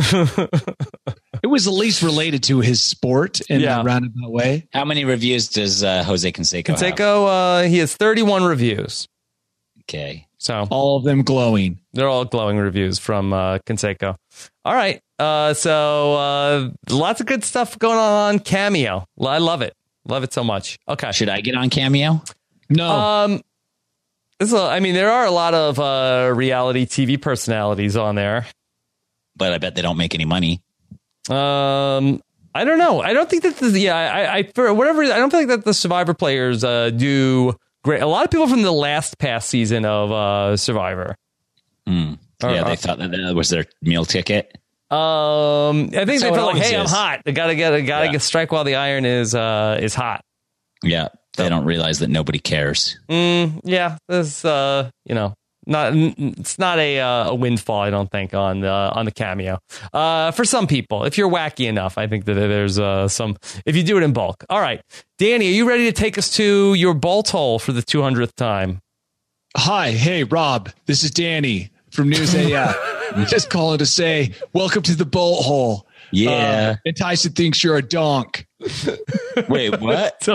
It was at least related to his sport in Yeah. a roundabout way. How many reviews does uh, Jose Canseco have? Canseco, uh, he has thirty-one reviews. Okay. So All of them glowing. they're all glowing reviews from uh, Canseco. All right. Uh, so uh, lots of good stuff going on on Cameo. I love it. Love it so much. Okay. Should I get on Cameo? No. Um, this is a, I mean, there are a lot of uh, reality T V personalities on there. But I bet they don't make any money. Um, I don't know. I don't think that the yeah. I, I for whatever reason, I don't think that the Survivor players uh, do great. A lot of people from the last past season of uh, Survivor. Hmm. Or- yeah, or- they thought that that was their meal ticket. Um, I think That's they how it felt like, always hey, I'm is. hot. I gotta get, I gotta Yeah. get strike while the iron is uh is hot. Yeah. They don't realize that nobody cares. Mm, yeah, this uh, you know, Not it's not a uh, a windfall, I don't think, on the on the Cameo. Uh, for some people, if you're wacky enough, I think that there's uh, some. If you do it in bulk, all right. Danny, are you ready to take us to your bolt hole for the two hundredth time? Hi, hey Rob, this is Danny from News A F. Just calling to say, welcome to the bolt hole. Yeah, uh, and Tyson thinks you're a donk. Wait, what?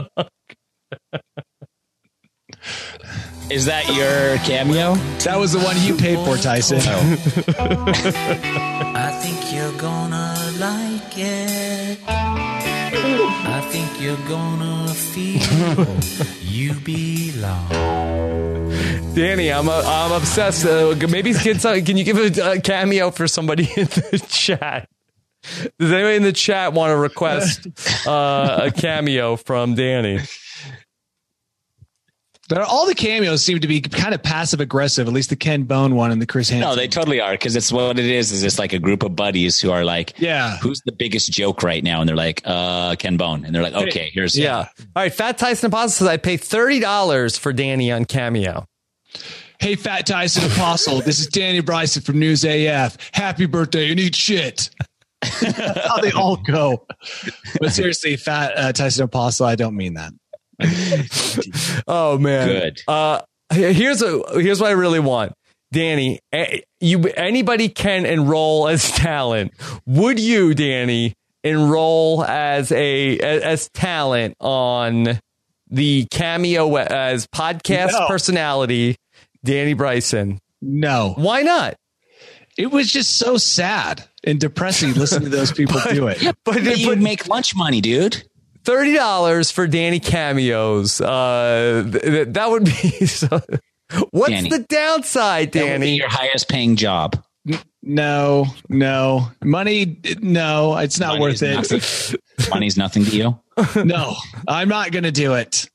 Is that your Cameo? That was the one you paid for, Tyson. Oh. I think you're gonna like it. I think you're gonna feel you belong. Danny, I'm a, I'm obsessed. Uh, maybe can, some, can you give a, a cameo for somebody in the chat? Does anybody in the chat want to request uh, a cameo from Danny? But all the cameos seem to be kind of passive aggressive. At least the Ken Bone one and the Chris Hansen. No, they totally are, because it's what it is. Is it's like a group of buddies who are like, yeah, who's the biggest joke right now? And they're like, uh, Ken Bone, and they're like, okay, here's yeah. All right, Fat Tyson Apostle says I pay thirty dollars for Danny on Cameo. Hey, Fat Tyson Apostle, this is Danny Bryson from News A F. Happy birthday and eat shit. That's how they all go. But seriously, Fat uh, Tyson Apostle, I don't mean that. Oh man, good. Uh, here's a here's what I really want, Danny. You anybody can enroll as talent. Would you, Danny, enroll as a as talent on the Cameo as podcast no. personality, Danny Bryson? No. Why not? It was just so sad and depressing listening to those people but, do it. Yeah, but, but you would make lunch money, dude. thirty dollars for Danny cameos. Uh, th- that would be. So, what's Danny, the downside, Danny? That would be your highest paying job. No, no. Money, no, it's not Money's worth it. Nothing. Money's nothing to you? No, I'm not going to do it.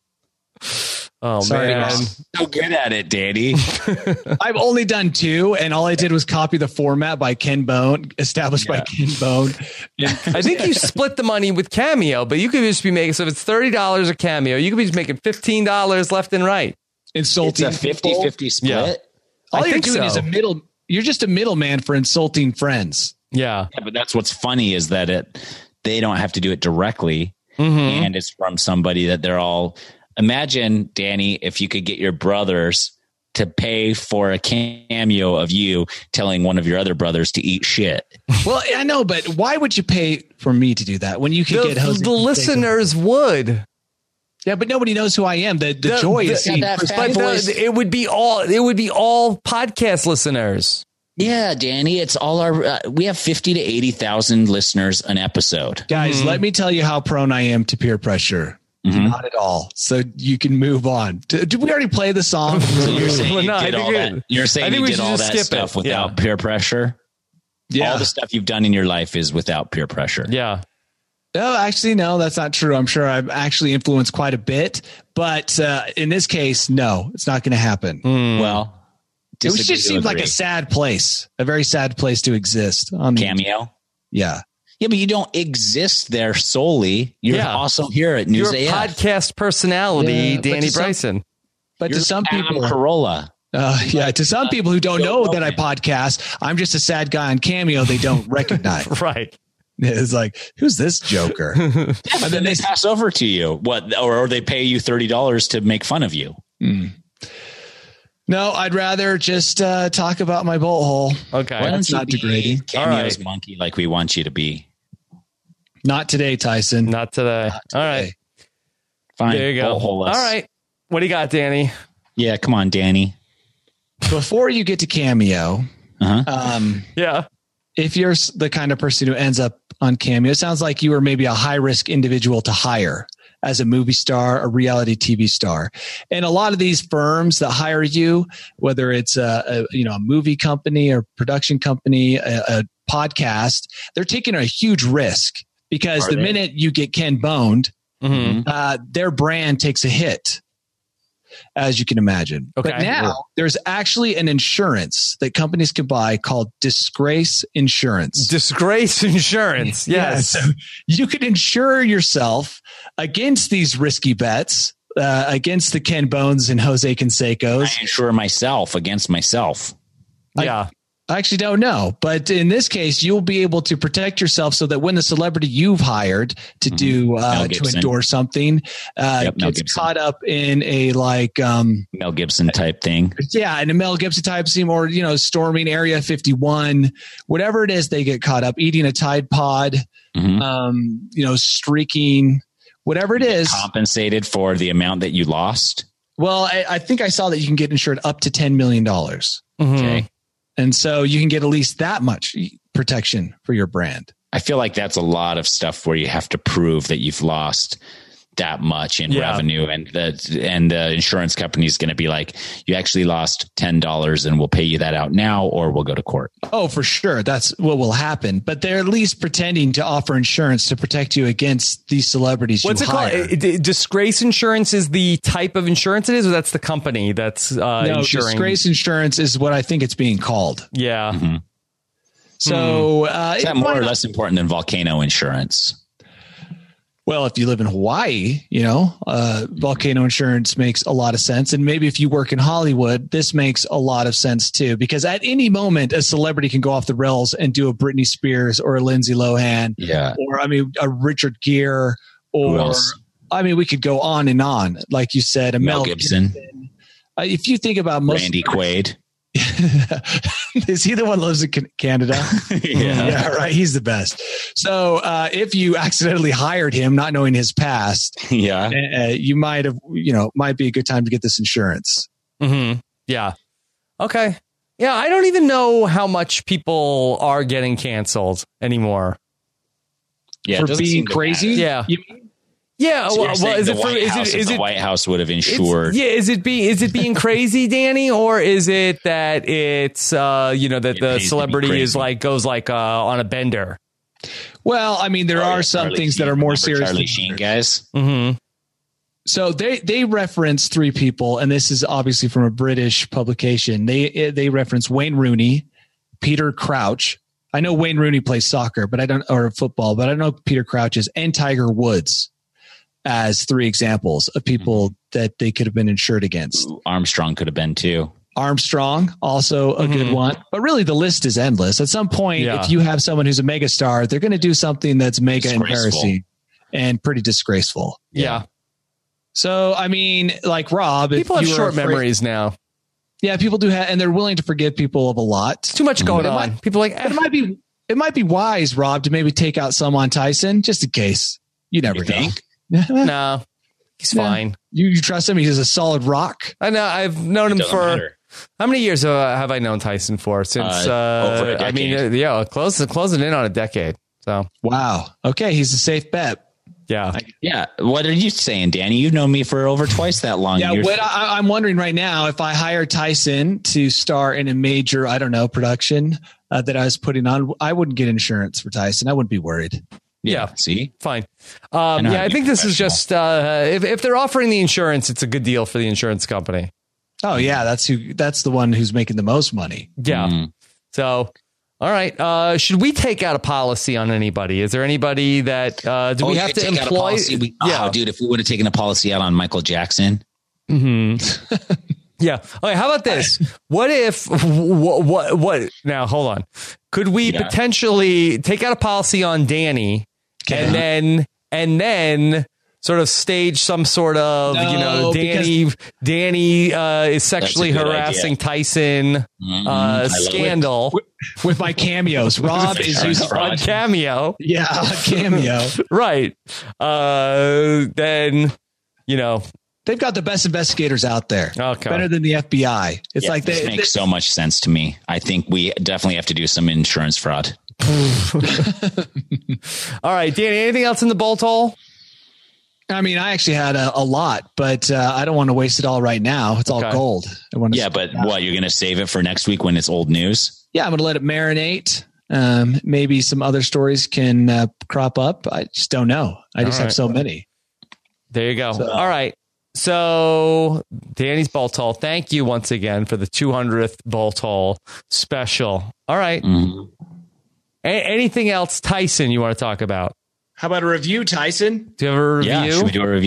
Oh, Sorry, man. guys. So good at it, Danny. I've only done two, and all I did was copy the format by Ken Bone, established yeah. by Ken Bone. I think you split the money with Cameo, but you could just be making, so if it's thirty dollars a Cameo, you could be just making fifteen dollars left and right. Insulting. It's a fifty-fifty split. Yeah. All I you're think doing so. is a middle, you're just a middleman for insulting friends. Yeah. yeah. But that's what's funny is that it they don't have to do it directly, mm-hmm. and it's from somebody that they're all. Imagine, Danny, if you could get your brothers to pay for a cameo of you telling one of your other brothers to eat shit. Well, I know, but why would you pay for me to do that when you could the, get Jose? The listeners would. Yeah, but nobody knows who I am. The the, the joy the, is seeing that voice. The, it would be all. It would be all podcast listeners. Yeah, Danny, it's all our. Uh, we have fifty to eighty thousand listeners an episode. Guys, mm-hmm. let me tell you how prone I am to peer pressure. Mm-hmm. Not at all. So you can move on. Did, did we already play the song? So you're saying you no, did all that. You're saying you did all that stuff it. without yeah. peer pressure. Yeah, all the stuff you've done in your life is without peer pressure. Yeah. No, actually, no, that's not true. I'm sure I've actually influenced quite a bit, but uh, in this case, no, it's not going to happen. Mm. Well, it was just seemed like a sad place, a very sad place to exist on Cameo. Yeah. Yeah, but you don't exist there solely. You're yeah. also here at News You're a A F. podcast personality, yeah, Danny some, Bryson. But You're to some Adam people, Carolla. Uh, yeah, to some people who don't know that I podcast, I'm just a sad guy on Cameo they don't recognize. Right. It's like, who's this joker? Yeah, and then they pass over to you. What? Or, or they pay you thirty dollars to make fun of you. Mm. No, I'd rather just uh, talk about my bolt hole. Okay. Why That's not degrading. Cameo's right. monkey like we want you to be. Not today, Tyson. Not today. Not today. All right. Fine. There you go. All right. What do you got, Danny? Yeah, come on, Danny. Before you get to Cameo, uh-huh. um, yeah, if you're the kind of person who ends up on Cameo, it sounds like you are maybe a high risk individual to hire as a movie star, a reality T V star. And a lot of these firms that hire you, whether it's a, a you know a movie company or production company, a, a podcast, they're taking a huge risk because are the they? minute you get Ken boned, mm-hmm. uh, their brand takes a hit, as you can imagine. Okay. But now there's actually an insurance that companies can buy called Disgrace Insurance. Disgrace Insurance. Yes. Yeah, so you can insure yourself against these risky bets uh, against the Ken Bones and Jose Canseco's. I insure myself against myself. Yeah. I actually don't know, but in this case, you'll be able to protect yourself so that when the celebrity you've hired to Mm-hmm. do uh, to endorse something uh, Yep, Mel gets Gibson. caught up in a like um, Mel Gibson type thing. yeah, in a Mel Gibson type scene, or you know, storming Area fifty-one, whatever it is, they get caught up eating a Tide Pod, Mhm. um, you know, streaking, whatever it is. Compensated for the amount that you lost. Well, I, I think I saw that you can get insured up to ten million dollars. Okay. And so you can get at least that much protection for your brand. I feel like that's a lot of stuff where you have to prove that you've lost that much in Yeah. revenue, and the and the insurance company is going to be like, you actually lost ten dollars, and we'll pay you that out now, or we'll go to court. Oh, for sure. That's what will happen. But they're at least pretending to offer insurance to protect you against these celebrities. What's you it called? hire. It- it- disgrace insurance is the type of insurance it is, or that's the company that's uh, no, insuring? disgrace insurance is what I think it's being called. Yeah. Mm-hmm. So uh, Is it that more might or not- less important than volcano insurance? Well, if you live in Hawaii, you know, uh, volcano insurance makes a lot of sense. And maybe if you work in Hollywood, this makes a lot of sense too, because at any moment, a celebrity can go off the rails and do a Britney Spears or a Lindsay Lohan, Yeah. or I mean, a Richard Gere, Who or else? I mean, we could go on and on. Like you said, a Mel Mel, Gibson, Gibson. Uh, if you think about most, Randy Quaid. is he the one that lives in Can- Canada? Yeah. Yeah, right. He's the best. So uh, if you accidentally hired him, not knowing his past, Yeah. uh, you might have, you know, might be a good time to get this insurance. Mm-hmm. Yeah. Okay. Yeah. I don't even know how much people are getting canceled anymore. Yeah. it For doesn't being seem to crazy? matter. Yeah. You- Yeah. So well, you're well, saying is the it for? White Is House, it? if Is the it? White House would have it's- insured. Yeah. Is it be? Is it being crazy, Danny, or is it that it's uh you know that It the pays to be celebrity is crazy. like goes like uh on a bender? Well, I mean, there Oh, are yeah, some Charlie things that Sheen. are more Remember serious. Charlie than Sheen, others. guys. Mm-hmm. So they they reference three people, and this is obviously from a British publication. They they reference Wayne Rooney, Peter Crouch. I know Wayne Rooney plays soccer, but I don't, or football, but I don't know who Peter Crouch is, and Tiger Woods as three examples of people Mm-hmm. that they could have been insured against. Armstrong could have been too. Armstrong, also a good Mhm. one. But really, the list is endless. At some point, Yeah. if you have someone who's a megastar, they're going to do something that's mega Disgraceful. embarrassing and pretty disgraceful. Yeah. So, I mean, like Rob, if People have you were short afraid- memories now. Yeah, people do have, and they're willing to forgive people of a lot. Too much going But it on. might- People are like But it eh. might be, it might be wise, Rob, to maybe take out some on Tyson just in case. You never You think? know. no, he's Yeah. fine. You, you trust him? He's a solid rock. I know. I've known him Doesn't for matter. how many years uh, have I known Tyson for? Since Uh, uh, over a I mean, uh, decade. yeah, close closing in on a decade. So Wow. Okay, he's a safe bet. yeah, Yeah. What are you saying, Danny? You've known me for over twice that long. Yeah, You're- what I, I'm wondering right now, if I hire Tyson to star in a major, I don't know, production uh, that I was putting on, I wouldn't get insurance for Tyson. I wouldn't be worried. yeah. See? Fine. Um, know yeah, how I to think be this is professional. just uh, if if they're offering the insurance, it's a good deal for the insurance company. Oh yeah, that's who. That's the one who's making the most money. Yeah. Mm. So, all right. Uh, should we take out a policy on anybody? Is there anybody that uh, do Oh, we you have could to take out a employ? policy. We, yeah. Oh, dude, if we would have taken a policy out on Michael Jackson. Hmm. Yeah. Okay. How about this? What if what what, what now? Hold on. Could we Yeah. potentially take out a policy on Danny, Okay. and then and then sort of stage some sort of you know No, Danny Danny uh, is sexually That's a good harassing idea. Tyson Mhm. uh, I love it. scandal With, with my cameos, Rob is Sorry, using. fraud. on Cameo, Yeah, a cameo. right? Uh, then you know, They've got the best investigators out there. Okay. Better than the F B I. It's Yeah, like this they, makes they- so much sense to me. I think we definitely have to do some insurance fraud. all right, Danny. Anything else in the bolt hole? I mean, I actually had a, a lot, but uh, I don't want to waste it all right now. It's all Okay. gold. I want to Yeah, but what, you're going to save it for next week when it's old news? yeah, I'm going to let it marinate. Um, maybe some other stories can uh, crop up. I just don't know. I just All have right. so many. There you go. So- All right. So, Danny's Bolt Hole, thank you once again for the two hundredth Bolt Hole special. All right. Mhm. A- anything else, Tyson, you want to talk about? How about a review, Tyson? Do you have a review? Yeah, should we do a review?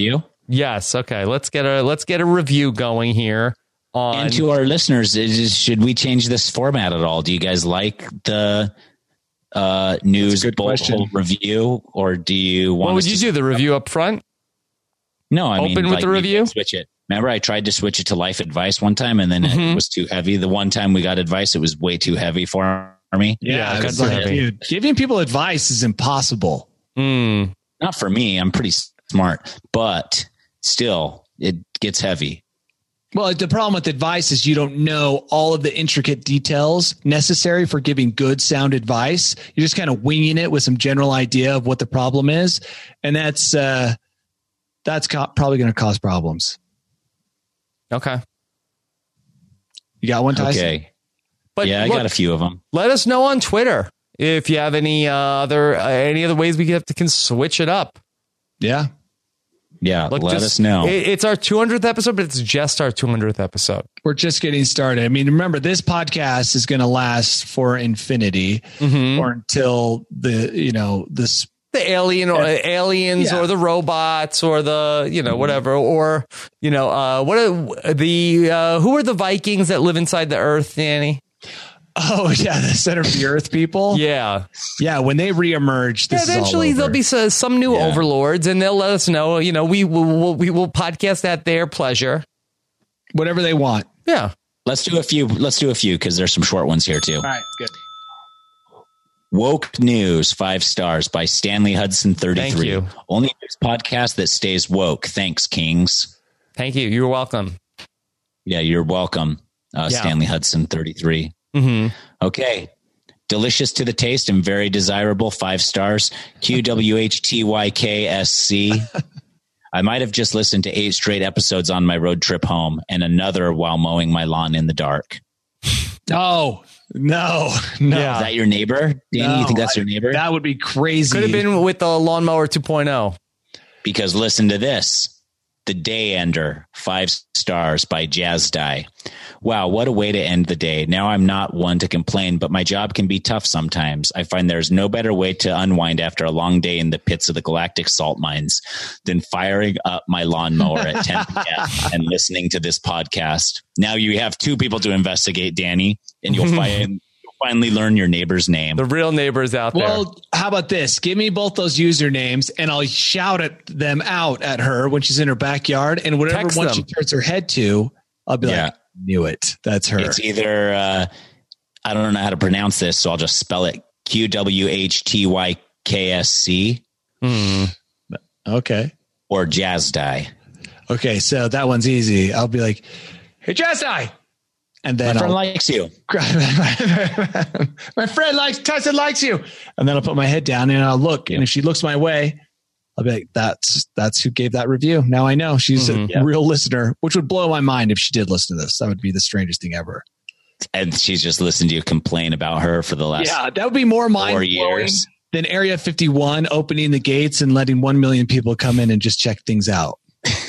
Yes. Okay. Let's get a let's get a review going here. On And to our listeners, is, should we change this format at all? Do you guys like the uh, news bullet review, or do you want? What would us you to do? The review up front? No, I Open mean, with like, the we review? can switch it. Remember, I tried to switch it to life advice one time, and then Mhm. it was too heavy. The one time we got advice, it was way too heavy for me. Yeah, it's like, dude, giving people advice is impossible. Mm. Not for me. I'm pretty smart, but still, it gets heavy. Well, the problem with advice is you don't know all of the intricate details necessary for giving good sound advice. You're just kind of winging it with some general idea of what the problem is. And that's, uh, that's co- probably going to cause problems. Okay. You got one, Tyson? Okay. But yeah, I look, got a few of them. Let us know on Twitter if you have any uh, other uh, any other ways we have to can switch it up. Yeah. Yeah, Look, let just- us know. it- it's our two hundredth episode, but it's just our two hundredth episode. We're just getting started. I mean, remember, this podcast is going to last for infinity Mhm. or until the, you know, this. The alien or Yeah. aliens Yeah. or the robots or the, you know, whatever. Or, you know, uh, what are the, uh, who are the Vikings that live inside the earth, Danny? Oh, yeah, the center of the earth people. Yeah. Yeah, when they reemerge, this Yeah, eventually is all there'll over. be so- some new Yeah. overlords, and they'll let us know. You know, we will we'll, we will podcast at their pleasure. Whatever they want. Yeah. Let's do a few. Let's do a few because there's some short ones here too. All right, good. Woke News, five stars by Stanley Hudson, thirty-three. Thank you. Only news podcast that stays woke. Thanks, Kings. Thank you. You're welcome. Yeah, you're welcome, uh, Yeah. Stanley Hudson, thirty-three. Mm-hmm. Okay. Delicious to the taste and very desirable, five stars. Q W H T Y K S C. I might have just listened to eight straight episodes on my road trip home and another while mowing my lawn in the dark. No, no, no. Yeah. Is that your neighbor? Danny, No, you think that's I- your neighbor? That would be crazy. Could have been with the lawnmower two point oh. Because listen to this. The Day Ender, five stars by Jazz Die. Wow, what a way to end the day. Now I'm not one to complain, but my job can be tough sometimes. I find there's no better way to unwind after a long day in the pits of the galactic salt mines than firing up my lawnmower at ten p.m. and listening to this podcast. Now you have two people to investigate, Danny, and you'll find you'll finally learn your neighbor's name. The real neighbors out there. Well, how about this? Give me both those usernames and I'll shout at them out at her when she's in her backyard. And whatever Text one them. she turns her head to, I'll be Yeah. like, knew it. That's her. It's either, uh, I don't know how to pronounce this, so I'll just spell it Q W H T Y K S C Okay. or Jazz Die. Okay. So that one's easy. I'll be like, hey, Jesse. And My then friend I'll, likes you. my friend likes, Tyson likes you. And then I'll put my head down and I'll look. And if she looks my way, I'll be like, that's, that's who gave that review. Now I know she's Mhm. a Yeah. real listener, which would blow my mind if she did listen to this. That would be the strangest thing ever. And she's just listened to you complain about her for the last Yeah, that would be more mind blowing years. than Area fifty-one opening the gates and letting one million people come in and just check things out.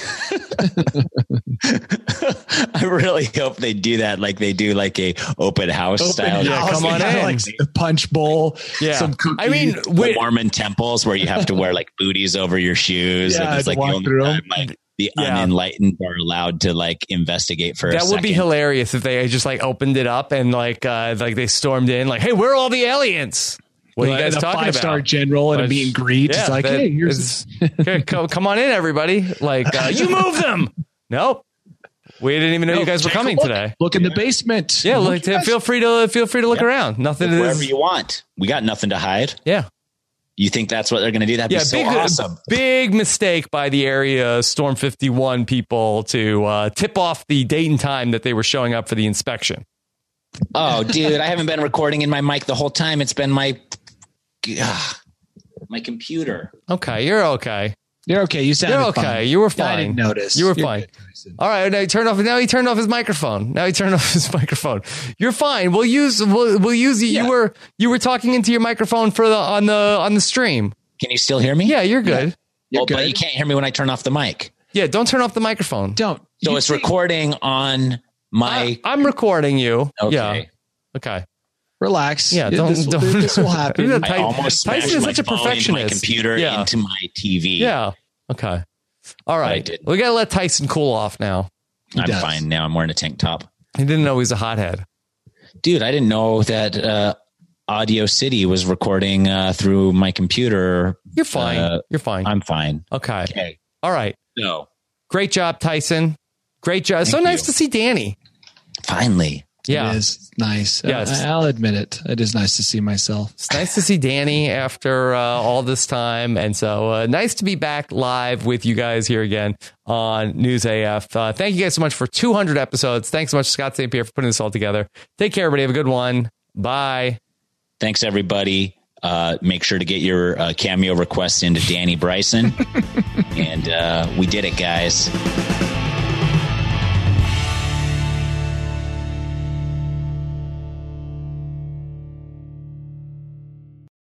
I really hope they do that like they do like a open house style. yeah, house, come on yeah, in. like the punch bowl. Yeah. some cookies. I mean, The wait, Mormon temples where you have to wear like booties over your shoes. Yeah, and it's to like the walk only through 'em. time like the Yeah. unenlightened are allowed to like investigate for a that would be second. hilarious if they just like opened it up and like uh, like they stormed in like, hey, where are all the aliens? What are you guys a talking five-star about? general and a meet and greet. Yeah, it's like, that hey, here's is- okay, come, come on in, everybody. Like, uh, you move them. Nope. We didn't even know No, you guys were take a coming look. today. Look in the basement. Yeah, Look, like, you guys- feel free to feel free to look around. Nothing Look wherever is. you want. We got nothing to hide. Yeah, You think that's what they're going to do? That'd yeah. be so Big awesome. big mistake by the area Storm fifty-one people to uh, tip off the date and time that they were showing up for the inspection. Oh, dude, I haven't been recording in my mic the whole time. It's been my ugh, my computer. Okay, you're okay. You're okay. You sounded You're okay. fine. You were I fine. didn't notice. You were You're fine. good, Tyson. All right, now he turned off. Now he turned off his microphone. Now he turned off his microphone. You're fine. We'll use. We'll, we'll use. You Yeah. were. You were talking into your microphone for the on the on the stream. Can you still hear me? Yeah, you're good. You're Oh, good. but you can't hear me when I turn off the mic. Yeah, don't turn off the microphone. Don't. So You it's see- recording on my. I, I'm recording you. Okay. Yeah. Okay. Relax. Yeah. This- Don't. this, don't this will happen. Ty- I almost Tyson smashed is my such a phone into my perfectionist. computer Yeah. into my T V. Yeah. Okay. All right. We got to let Tyson cool off now. He I'm does. fine now. I'm wearing a tank top. He didn't know he was a hothead. Dude, I didn't know that uh, Audio City was recording uh, through my computer. You're fine. Uh, You're fine. I'm fine. Okay. Okay. All right. No. Great job, Tyson. Great job. Thank so you. Nice to see Danny. Finally. Yeah. It is nice. Yes. I, I'll admit it. It is nice to see myself. It's nice to see Danny after uh, all this time. And so uh, nice to be back live with you guys here again on News A F. Uh, thank you guys so much for two hundred episodes. Thanks so much, Scott Saint Pierre, for putting this all together. Take care, everybody. Have a good one. Bye. Thanks, everybody. Uh, make sure to get your uh, cameo request into Danny Bryson. and uh, we did it, guys.